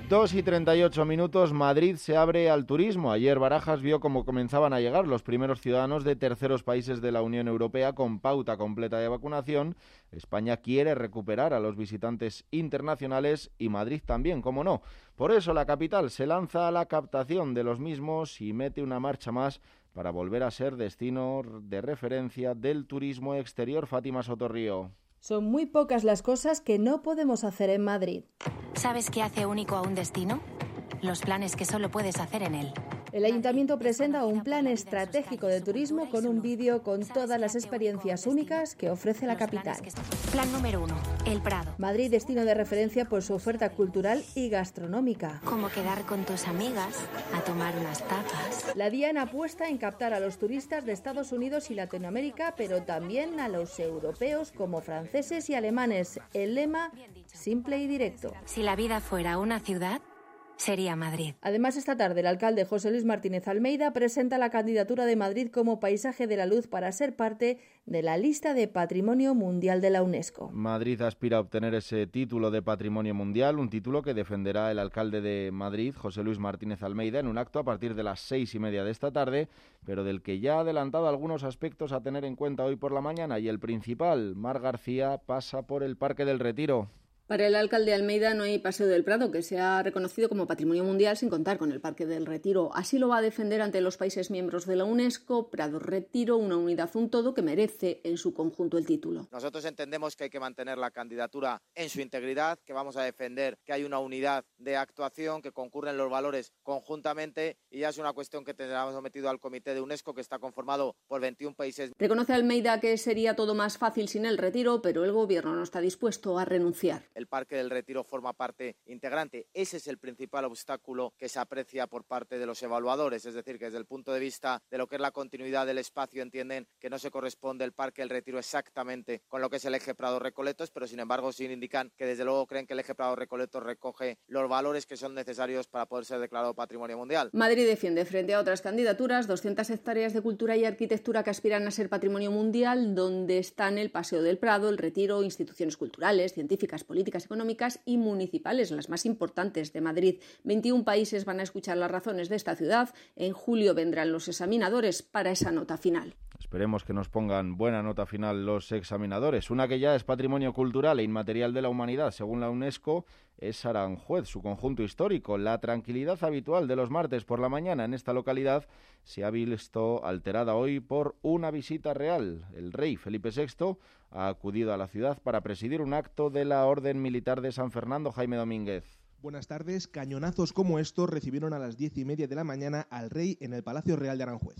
2:38, Madrid se abre al turismo. Ayer Barajas vio cómo comenzaban a llegar los primeros ciudadanos de terceros países de la Unión Europea con pauta completa de vacunación. España quiere recuperar a los visitantes internacionales y Madrid también, cómo no. Por eso la capital se lanza a la captación de los mismos y mete una marcha más para volver a ser destino de referencia del turismo exterior. Fátima Sotorrío. Son muy pocas las cosas que no podemos hacer en Madrid. ¿Sabes qué hace único a un destino? Los planes que solo puedes hacer en él. El Ayuntamiento presenta un plan estratégico de turismo con un vídeo con todas las experiencias únicas que ofrece la capital. Plan número 1, El Prado. Madrid, destino de referencia por su oferta cultural y gastronómica. Como quedar con tus amigas a tomar unas tapas. La DIAN apuesta en captar a los turistas de Estados Unidos y Latinoamérica, pero también a los europeos como franceses y alemanes. El lema, simple y directo. Si la vida fuera una ciudad, sería Madrid. Además, esta tarde el alcalde José Luis Martínez Almeida presenta la candidatura de Madrid como paisaje de la luz para ser parte de la lista de Patrimonio Mundial de la UNESCO. Madrid aspira a obtener ese título de Patrimonio Mundial, un título que defenderá el alcalde de Madrid, José Luis Martínez Almeida, en un acto a partir de las 6:30 de esta tarde, pero del que ya ha adelantado algunos aspectos a tener en cuenta hoy por la mañana, y el principal, Mar García, pasa por el Parque del Retiro. Para el alcalde Almeida no hay Paseo del Prado, que se ha reconocido como Patrimonio Mundial sin contar con el Parque del Retiro. Así lo va a defender ante los países miembros de la UNESCO. Prado-Retiro, una unidad, un todo que merece en su conjunto el título. Nosotros entendemos que hay que mantener la candidatura en su integridad, que vamos a defender que hay una unidad de actuación, que concurren los valores conjuntamente, y ya es una cuestión que tendremos sometido al Comité de UNESCO, que está conformado por 21 países. Reconoce Almeida que sería todo más fácil sin el Retiro, pero el Gobierno no está dispuesto a renunciar. El Parque del Retiro forma parte integrante. Ese es el principal obstáculo que se aprecia por parte de los evaluadores, es decir, que desde el punto de vista de lo que es la continuidad del espacio entienden que no se corresponde el Parque del Retiro exactamente con lo que es el eje Prado-Recoletos, pero sin embargo sí indican que desde luego creen que el eje Prado-Recoletos recoge los valores que son necesarios para poder ser declarado Patrimonio Mundial. Madrid defiende frente a otras candidaturas 200 hectáreas de cultura y arquitectura que aspiran a ser Patrimonio Mundial, donde están el Paseo del Prado, el Retiro, instituciones culturales, científicas, políticas, económicas y municipales, las más importantes de Madrid. 21 países van a escuchar las razones de esta ciudad. En julio vendrán los examinadores para esa nota final. Esperemos que nos pongan buena nota final los examinadores. Una que ya es patrimonio cultural e inmaterial de la humanidad, según la UNESCO, es Aranjuez, su conjunto histórico. La tranquilidad habitual de los martes por la mañana en esta localidad se ha visto alterada hoy por una visita real. El rey Felipe VI ha acudido a la ciudad para presidir un acto de la Orden Militar de San Fernando. Jaime Domínguez. Buenas tardes. Cañonazos como estos recibieron a las 10:30 de la mañana al rey en el Palacio Real de Aranjuez.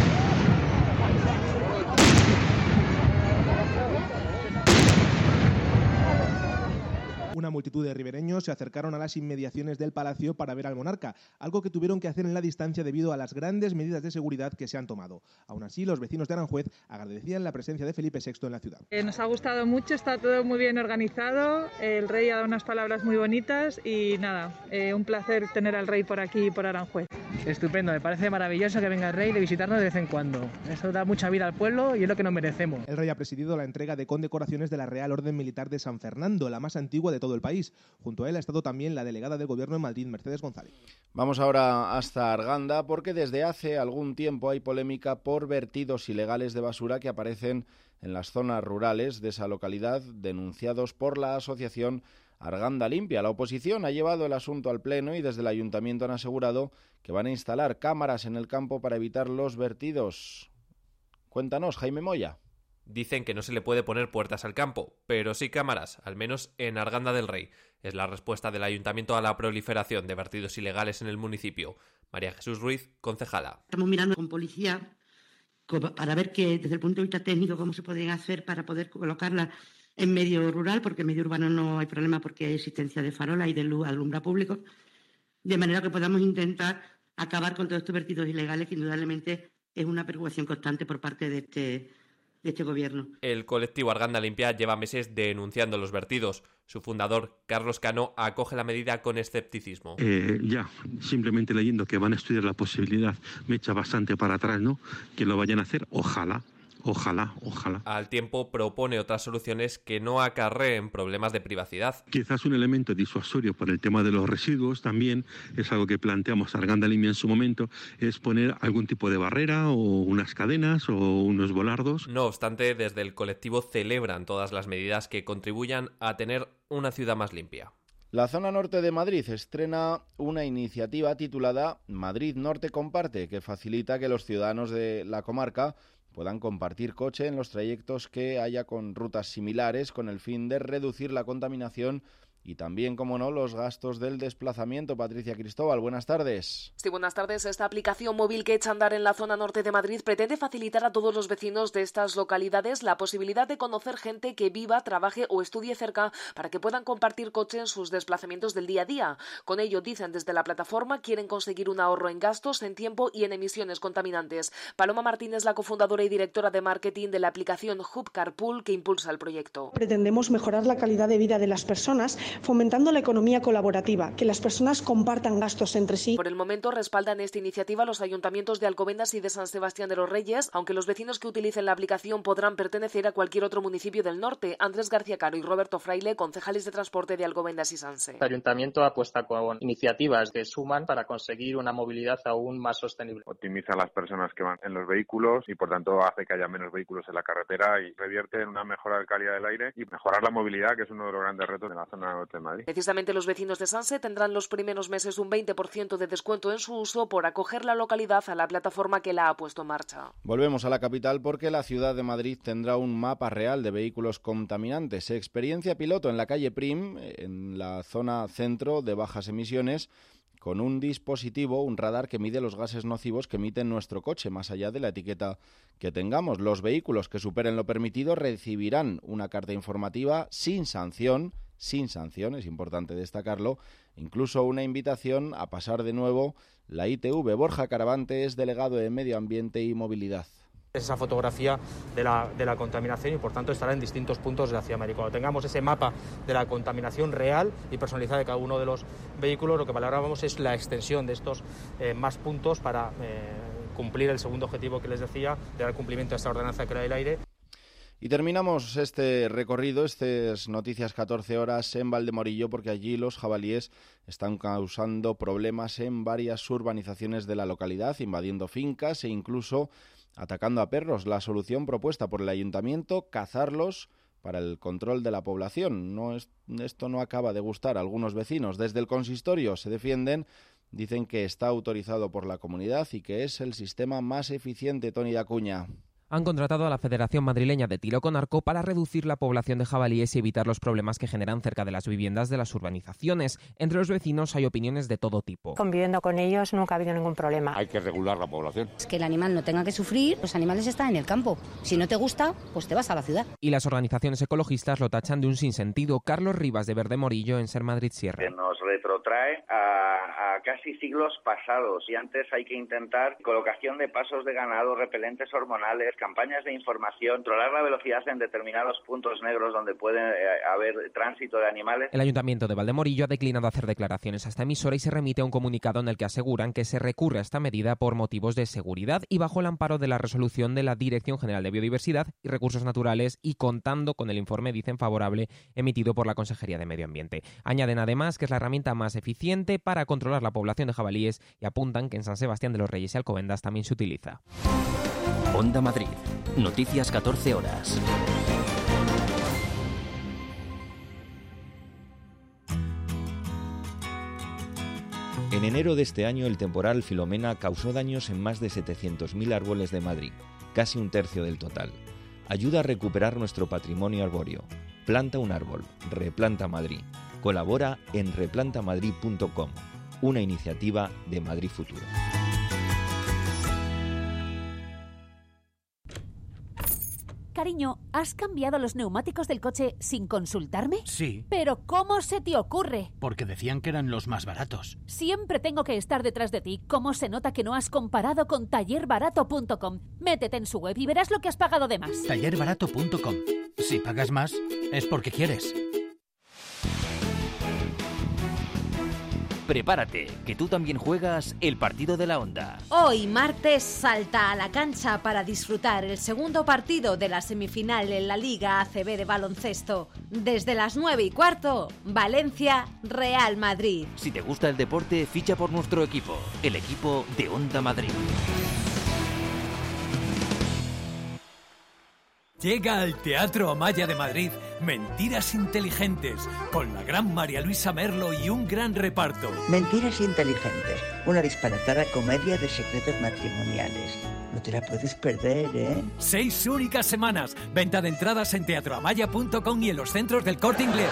Una multitud de ribereños se acercaron a las inmediaciones del palacio para ver al monarca, algo que tuvieron que hacer en la distancia debido a las grandes medidas de seguridad que se han tomado. Aún así, los vecinos de Aranjuez agradecían la presencia de Felipe VI en la ciudad. Nos ha gustado mucho, está todo muy bien organizado, el rey ha dado unas palabras muy bonitas y nada, un placer tener al rey por aquí, por Aranjuez. Estupendo, me parece maravilloso que venga el rey de visitarnos de vez en cuando. Eso da mucha vida al pueblo y es lo que nos merecemos. El rey ha presidido la entrega de condecoraciones de la Real Orden Militar de San Fernando, la más antigua de todo el país. Junto a él ha estado también la delegada del Gobierno en Madrid, Mercedes González. Vamos ahora hasta Arganda, porque desde hace algún tiempo hay polémica por vertidos ilegales de basura que aparecen en las zonas rurales de esa localidad, denunciados por la asociación Arganda Limpia. La oposición ha llevado el asunto al Pleno y desde el Ayuntamiento han asegurado que van a instalar cámaras en el campo para evitar los vertidos. Cuéntanos, Jaime Moya. Dicen que no se le puede poner puertas al campo, pero sí cámaras, al menos en Arganda del Rey. Es la respuesta del Ayuntamiento a la proliferación de vertidos ilegales en el municipio. María Jesús Ruiz, concejala. Estamos mirando con policía para ver que desde el punto de vista técnico cómo se podrían hacer para poder colocarla en medio rural, porque en medio urbano no hay problema porque hay existencia de farolas y de luz, alumbra público, de manera que podamos intentar acabar con todos estos vertidos ilegales que indudablemente es una preocupación constante por parte de este gobierno. El colectivo Arganda Limpia lleva meses denunciando los vertidos. Su fundador, Carlos Cano, acoge la medida con escepticismo. Ya, simplemente leyendo que van a estudiar la posibilidad, me echa bastante para atrás, ¿no? Que lo vayan a hacer, ojalá Ojalá. Al tiempo propone otras soluciones que no acarreen problemas de privacidad. Quizás un elemento disuasorio por el tema de los residuos también es algo que planteamos Arganda Limia en su momento, es poner algún tipo de barrera o unas cadenas o unos volardos. No obstante, desde el colectivo celebran todas las medidas que contribuyan a tener una ciudad más limpia. La zona norte de Madrid estrena una iniciativa titulada Madrid Norte Comparte, que facilita que los ciudadanos de la comarca puedan compartir coche en los trayectos que haya con rutas similares, con el fin de reducir la contaminación y también, como no, los gastos del desplazamiento. Patricia Cristóbal, buenas tardes. Sí, buenas tardes. Esta aplicación móvil que echa a andar en la zona norte de Madrid pretende facilitar a todos los vecinos de estas localidades la posibilidad de conocer gente que viva, trabaje o estudie cerca para que puedan compartir coche en sus desplazamientos del día a día. Con ello, dicen desde la plataforma, quieren conseguir un ahorro en gastos, en tiempo y en emisiones contaminantes. Paloma Martínez, la cofundadora y directora de marketing de la aplicación Hub Carpool, que impulsa el proyecto. Pretendemos mejorar la calidad de vida de las personas, fomentando la economía colaborativa, que las personas compartan gastos entre sí. Por el momento respaldan esta iniciativa los ayuntamientos de Alcobendas y de San Sebastián de los Reyes, aunque los vecinos que utilicen la aplicación podrán pertenecer a cualquier otro municipio del norte. Andrés García Caro y Roberto Fraile, concejales de transporte de Alcobendas y Sanse. El ayuntamiento apuesta con iniciativas que suman para conseguir una movilidad aún más sostenible. Optimiza a las personas que van en los vehículos y por tanto hace que haya menos vehículos en la carretera y revierte en una mejora de calidad del aire y mejorar la movilidad, que es uno de los grandes retos de la zona norte de Madrid. Precisamente los vecinos de Sanse tendrán los primeros meses un 20% de descuento en su uso por acoger la localidad a la plataforma que la ha puesto en marcha. Volvemos a la capital porque la ciudad de Madrid tendrá un mapa real de vehículos contaminantes. Experiencia piloto en la calle Prim, en la zona centro de bajas emisiones, con un dispositivo, un radar que mide los gases nocivos que emite nuestro coche, más allá de la etiqueta que tengamos. Los vehículos que superen lo permitido recibirán una carta informativa sin sanción, es importante destacarlo, incluso una invitación a pasar de nuevo la ITV. Borja Caravante es delegado de Medio Ambiente y Movilidad. Esa fotografía de la contaminación y por tanto estará en distintos puntos de la ciudad de Madrid. Cuando tengamos ese mapa de la contaminación real y personalizada de cada uno de los vehículos, lo que valorábamos es la extensión de estos más puntos para cumplir el segundo objetivo que les decía, de dar cumplimiento a esta ordenanza de calidad del aire. Y terminamos este recorrido, estas noticias 14 horas en Valdemorillo, porque allí los jabalíes están causando problemas en varias urbanizaciones de la localidad, invadiendo fincas e incluso atacando a perros. La solución propuesta por el ayuntamiento, cazarlos para el control de la población. Esto no acaba de gustar a algunos vecinos. Desde el consistorio se defienden, dicen que está autorizado por la comunidad y que es el sistema más eficiente. Toni Dacuña. Han contratado a la Federación Madrileña de Tiro con Arco para reducir la población de jabalíes y evitar los problemas que generan cerca de las viviendas de las urbanizaciones. Entre los vecinos hay opiniones de todo tipo. Conviviendo con ellos nunca ha habido ningún problema. Hay que regular la población. Es que el animal no tenga que sufrir, los animales están en el campo. Si no te gusta, pues te vas a la ciudad. Y las organizaciones ecologistas lo tachan de un sinsentido. Carlos Rivas, de Verde Morillo, en Ser Madrid Sierra. Que nos retrotrae a casi siglos pasados y antes hay que intentar colocación de pasos de ganado, repelentes hormonales, campañas de información, controlar la velocidad en determinados puntos negros donde puede haber tránsito de animales. El Ayuntamiento de Valdemorillo ha declinado hacer declaraciones a esta emisora y se remite a un comunicado en el que aseguran que se recurre a esta medida por motivos de seguridad y bajo el amparo de la resolución de la Dirección General de Biodiversidad y Recursos Naturales y contando con el informe, dicen, favorable emitido por la Consejería de Medio Ambiente. Añaden además que es la herramienta más eficiente para controlar la población de jabalíes y apuntan que en San Sebastián de los Reyes y Alcobendas también se utiliza. Onda Madrid. Noticias 14 horas. En enero de este año, el temporal Filomena causó daños en más de 700.000 árboles de Madrid, casi un tercio del total. Ayuda a recuperar nuestro patrimonio arbóreo. Planta un árbol. Replanta Madrid. Colabora en replantamadrid.com, una iniciativa de Madrid Futuro. Cariño, ¿has cambiado los neumáticos del coche sin consultarme? Sí. ¿Pero cómo se te ocurre? Porque decían que eran los más baratos. Siempre tengo que estar detrás de ti. ¿Cómo se nota que no has comparado con tallerbarato.com? Métete en su web y verás lo que has pagado de más. Tallerbarato.com. Si pagas más, es porque quieres. Prepárate, que tú también juegas el partido de la Onda. Hoy, martes, salta a la cancha para disfrutar el segundo partido de la semifinal en la Liga ACB de baloncesto. Desde las 9:15, Valencia, Real Madrid. Si te gusta el deporte, ficha por nuestro equipo, el equipo de Onda Madrid. Llega al Teatro Amaya de Madrid Mentiras Inteligentes, con la gran María Luisa Merlo y un gran reparto. Mentiras Inteligentes, una disparatada comedia de secretos matrimoniales. No te la puedes perder, ¿eh? 6 únicas semanas. Venta de entradas en teatroamaya.com y en los centros del Corte Inglés.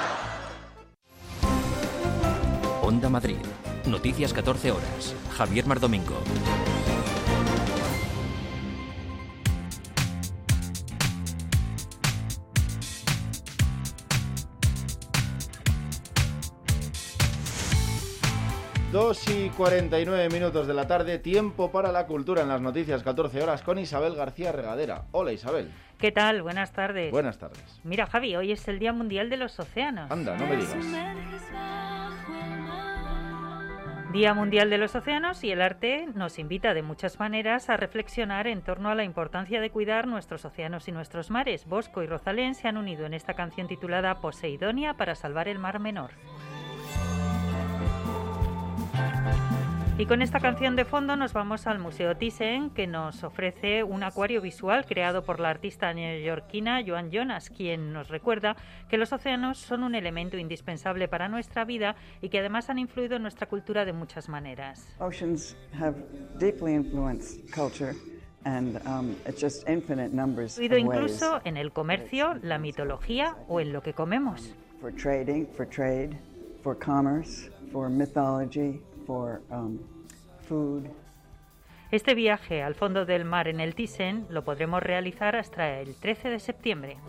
Onda Madrid. Noticias 14 horas. Javier Mardomingo. Dos y 49 minutos de la tarde, tiempo para la cultura en las noticias 14 horas con Isabel García Regadera. Hola, Isabel. ¿Qué tal? Buenas tardes. Buenas tardes. Mira, Javi, hoy es el Día Mundial de los Océanos. Anda, no me digas. Día Mundial de los Océanos, y el arte nos invita de muchas maneras a reflexionar en torno a la importancia de cuidar nuestros océanos y nuestros mares. Bosco y Rosalén se han unido en esta canción titulada Poseidonia para salvar el Mar Menor. Y con esta canción de fondo nos vamos al Museo Thyssen, que nos ofrece un acuario visual creado por la artista neoyorquina Joan Jonas, quien nos recuerda que los océanos son un elemento indispensable para nuestra vida y que además han influido en nuestra cultura de muchas maneras. Oceans have deeply influenced culture. Incluido incluso en el comercio, la mitología o en lo que comemos. For trading, for trade, for commerce, for mythology. Food. Este viaje al fondo del mar en el Thyssen lo podremos realizar hasta el 13 de septiembre.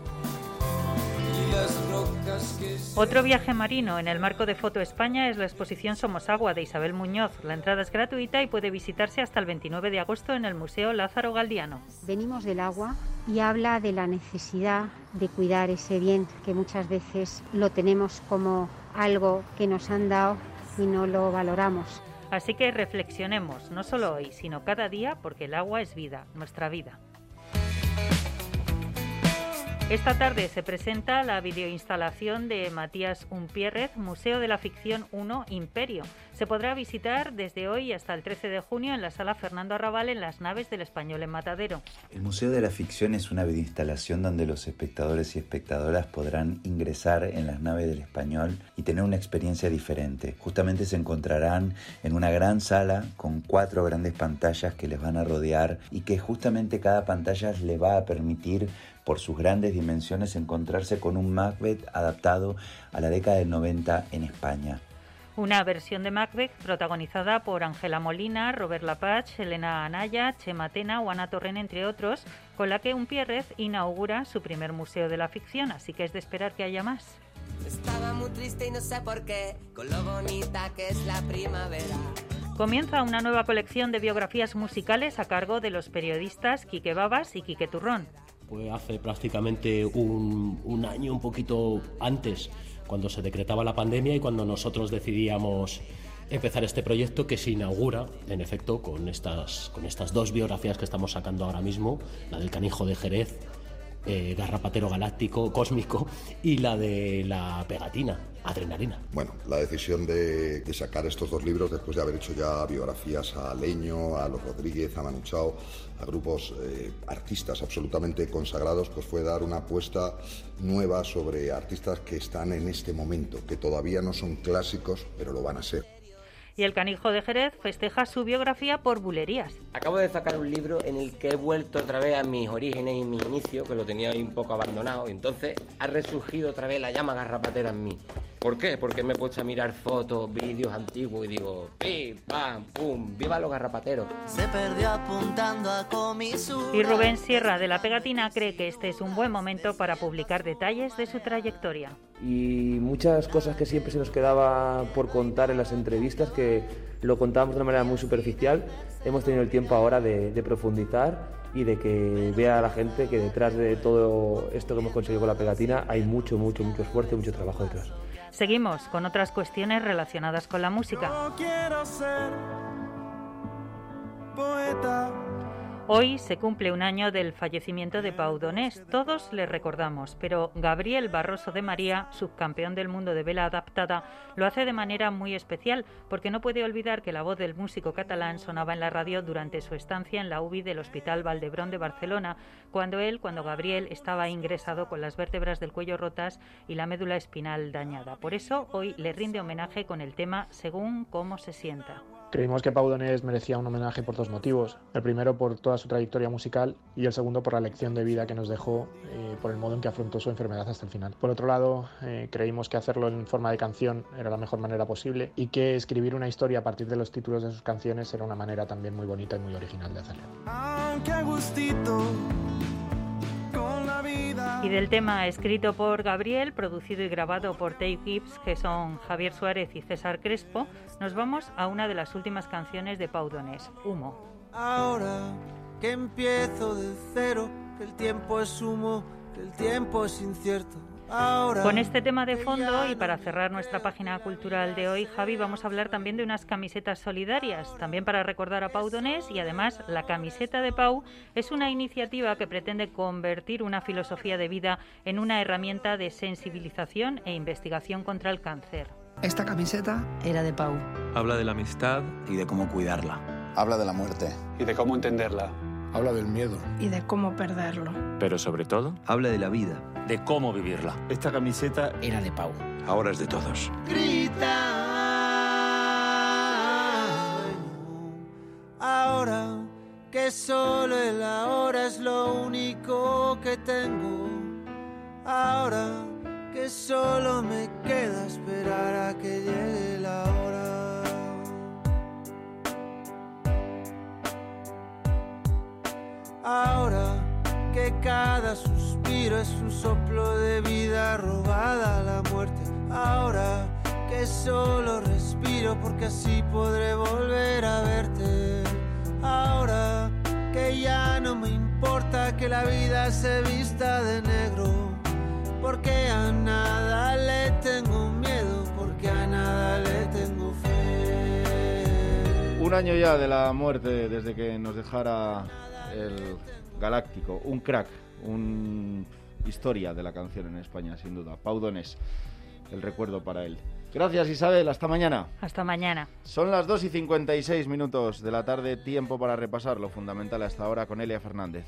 Otro viaje marino en el marco de Foto España es la exposición Somos Agua de Isabel Muñoz. La entrada es gratuita y puede visitarse hasta el 29 de agosto en el Museo Lázaro Galdiano. Venimos del agua y habla de la necesidad de cuidar ese bien que muchas veces lo tenemos como algo que nos han dado y no lo valoramos. Así que reflexionemos, no solo hoy, sino cada día, porque el agua es vida, nuestra vida. Esta tarde se presenta la videoinstalación de Matías Umpierrez, Museo de la Ficción 1 Imperio. Se podrá visitar desde hoy hasta el 13 de junio en la Sala Fernando Arrabal en las naves del Español en Matadero. El Museo de la Ficción es una videoinstalación donde los espectadores y espectadoras podrán ingresar en las naves del Español y tener una experiencia diferente. Justamente se encontrarán en una gran sala con 4 grandes pantallas que les van a rodear y que justamente cada pantalla les va a permitir, por sus grandes dimensiones, encontrarse con un Macbeth adaptado a la década del 90 en España. Una versión de Macbeth protagonizada por Ángela Molina, Robert Lapage, Elena Anaya, Chema Tena o Ana Torrent, entre otros, con la que Umpierrez inaugura su primer museo de la ficción, así que es de esperar que haya más. Estaba muy triste y no sé por qué, con lo bonita que es la primavera. Comienza una nueva colección de biografías musicales a cargo de los periodistas Quique Babas y Quique Turrón. Pues hace prácticamente un año, un poquito antes, cuando se decretaba la pandemia y cuando nosotros decidíamos empezar este proyecto, que se inaugura, en efecto, con estas 2 biografías que estamos sacando ahora mismo, la del Canijo de Jerez, Garrapatero Galáctico, Cósmico, y la de la Pegatina, Adrenalina. Bueno, la decisión de sacar estos 2 libros, después de haber hecho ya biografías a Leño, a Los Rodríguez, a Manu Chao, a grupos artistas absolutamente consagrados, pues fue dar una apuesta nueva sobre artistas que están en este momento, que todavía no son clásicos, pero lo van a ser. Y el Canijo de Jerez festeja su biografía por bulerías. Acabo de sacar un libro en el que he vuelto otra vez a mis orígenes y mis inicios, que lo tenía ahí un poco abandonado, y entonces ha resurgido otra vez la llama garrapatera en mí. ¿Por qué? Porque me he puesto a mirar fotos, vídeos antiguos y digo, ¡pim, pam, pum! ¡Viva los garrapateros! Se perdió apuntando a comisura. Y Rubén Sierra de La Pegatina cree que este es un buen momento para publicar detalles de su trayectoria. Y muchas cosas que siempre se nos quedaba por contar en las entrevistas, que lo contábamos de una manera muy superficial, hemos tenido el tiempo ahora de profundizar y de que vea a la gente que detrás de todo esto que hemos conseguido con La Pegatina hay mucho esfuerzo y mucho trabajo detrás. Seguimos con otras cuestiones relacionadas con la música. No quiero ser poeta. Hoy se cumple un año del fallecimiento de Pau Donés. Todos le recordamos, pero Gabriel Barroso de María, subcampeón del mundo de vela adaptada, lo hace de manera muy especial porque no puede olvidar que la voz del músico catalán sonaba en la radio durante su estancia en la UBI del Hospital Valdebrón de Barcelona, cuando Gabriel estaba ingresado con las vértebras del cuello rotas y la médula espinal dañada. Por eso hoy le rinde homenaje con el tema Según cómo se sienta. Creímos que Pau Donés merecía un homenaje por dos motivos. El primero por toda su trayectoria musical y el segundo por la lección de vida que nos dejó, por el modo en que afrontó su enfermedad hasta el final. Por otro lado, creímos que hacerlo en forma de canción era la mejor manera posible y que escribir una historia a partir de los títulos de sus canciones era una manera también muy bonita y muy original de hacerlo. Y del tema escrito por Gabriel, producido y grabado por Dave Gibbs, que son Javier Suárez y César Crespo, nos vamos a una de las últimas canciones de Pau Donés, Humo. Ahora que empiezo de cero, que el tiempo es humo, que el tiempo es incierto. Ahora con este tema de fondo y para cerrar nuestra página cultural de hoy, Javi, vamos a hablar también de unas camisetas solidarias, también para recordar a Pau Donés, y además la camiseta de Pau es una iniciativa que pretende convertir una filosofía de vida en una herramienta de sensibilización e investigación contra el cáncer. Esta camiseta era de Pau. Habla de la amistad y de cómo cuidarla. Habla de la muerte y de cómo entenderla. Habla del miedo. Y de cómo perderlo. Pero sobre todo, habla de la vida. De cómo vivirla. Esta camiseta era de Pau. Ahora es de todos. Grita. Ahora que solo el ahora es lo único que tengo. Ahora que solo me queda esperar a que llegue la hora. Ahora que cada suspiro es un soplo de vida robada a la muerte. Ahora que solo respiro porque así podré volver a verte. Ahora que ya no me importa que la vida se vista de negro, porque a nada le tengo miedo, porque a nada le tengo fe. Un año ya de la muerte desde que nos dejara el Galáctico, un crack, una historia de la canción en España, sin duda. Pau Donés, el recuerdo para él. Gracias, Isabel, hasta mañana. Hasta mañana. Son las 2:56 de la tarde, tiempo para repasar lo fundamental hasta ahora con Elia Fernández.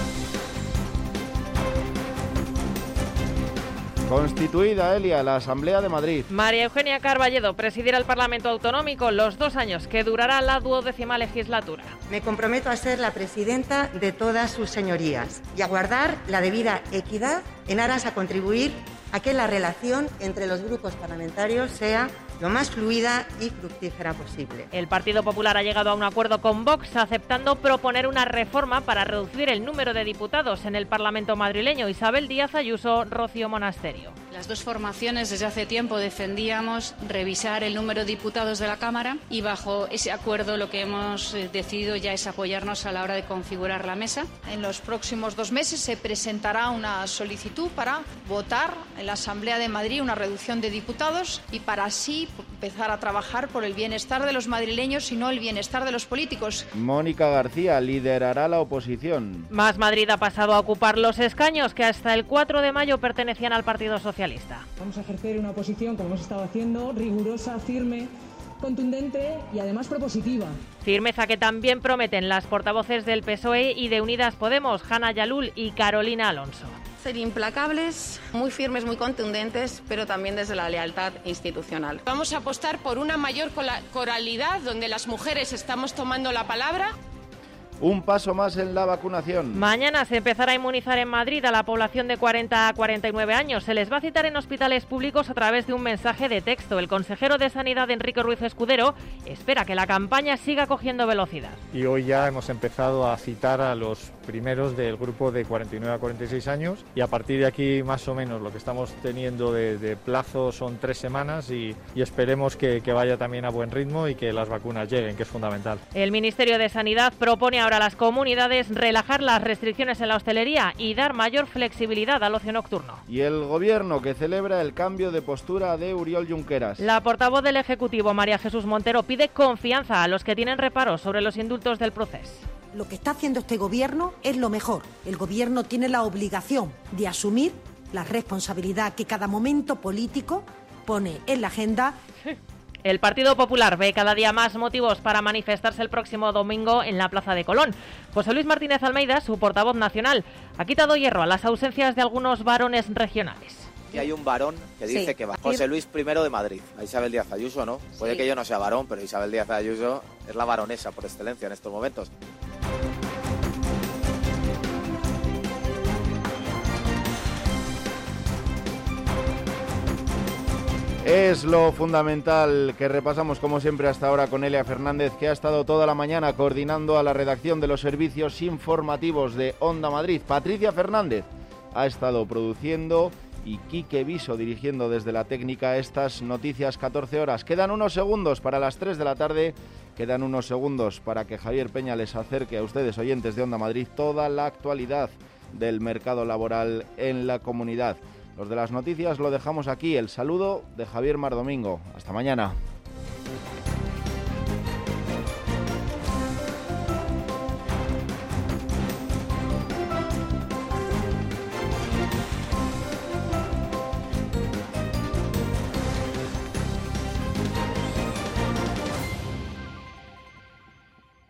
Constituida, Elia, la Asamblea de Madrid. María Eugenia Carballedo presidirá el Parlamento Autonómico los 2 años que durará la 12ª legislatura. Me comprometo a ser la presidenta de todas sus señorías y a guardar la debida equidad en aras a contribuir a que la relación entre los grupos parlamentarios sea lo más fluida y fructífera posible. El Partido Popular ha llegado a un acuerdo con Vox, aceptando proponer una reforma para reducir el número de diputados en el Parlamento madrileño. Isabel Díaz Ayuso, Rocío Monasterio. Las dos formaciones desde hace tiempo defendíamos revisar el número de diputados de la Cámara y bajo ese acuerdo lo que hemos decidido ya es apoyarnos a la hora de configurar la mesa. En los próximos 2 meses se presentará una solicitud para votar en la Asamblea de Madrid una reducción de diputados y para así empezar a trabajar por el bienestar de los madrileños y no el bienestar de los políticos. Mónica García liderará la oposición. Más Madrid ha pasado a ocupar los escaños que hasta el 4 de mayo pertenecían al Partido Socialista. Vamos a ejercer una oposición, como hemos estado haciendo, rigurosa, firme, contundente y además propositiva. Firmeza que también prometen las portavoces del PSOE y de Unidas Podemos, Hanna Yalul y Carolina Alonso. Ser implacables, muy firmes, muy contundentes, pero también desde la lealtad institucional. Vamos a apostar por una mayor coralidad, donde las mujeres estamos tomando la palabra. Un paso más en la vacunación. Mañana se empezará a inmunizar en Madrid a la población de 40 a 49 años. Se les va a citar en hospitales públicos a través de un mensaje de texto. El consejero de Sanidad, Enrique Ruiz Escudero, espera que la campaña siga cogiendo velocidad. Y hoy ya hemos empezado a citar a los primeros del grupo de 49 a 46 años y a partir de aquí más o menos lo que estamos teniendo de plazo son 3 semanas y esperemos que vaya también a buen ritmo y que las vacunas lleguen, que es fundamental. El Ministerio de Sanidad propone ahora las comunidades relajar las restricciones en la hostelería y dar mayor flexibilidad al ocio nocturno. Y el Gobierno, que celebra el cambio de postura de Oriol Junqueras. La portavoz del Ejecutivo, María Jesús Montero, pide confianza a los que tienen reparos sobre los indultos del proceso. Lo que está haciendo este Gobierno es lo mejor. El Gobierno tiene la obligación de asumir la responsabilidad que cada momento político pone en la agenda. El Partido Popular ve cada día más motivos para manifestarse el próximo domingo en la Plaza de Colón. José Luis Martínez Almeida, su portavoz nacional, ha quitado hierro a las ausencias de algunos varones regionales. Y hay un varón que dice que va. José Luis I de Madrid, a Isabel Díaz Ayuso, ¿no? Puede que yo no sea varón, pero Isabel Díaz Ayuso es la varonesa por excelencia en estos momentos. Es lo fundamental que repasamos como siempre hasta ahora con Elia Fernández, que ha estado toda la mañana coordinando a la redacción de los servicios informativos de Onda Madrid. Patricia Fernández ha estado produciendo y Quique Viso dirigiendo desde la técnica estas noticias 14 horas. Quedan unos segundos para las 3 de la tarde, quedan unos segundos para que Javier Peña les acerque a ustedes, oyentes de Onda Madrid, toda la actualidad del mercado laboral en la comunidad. Los de las noticias lo dejamos aquí. El saludo de Javier Mar Domingo. Hasta mañana.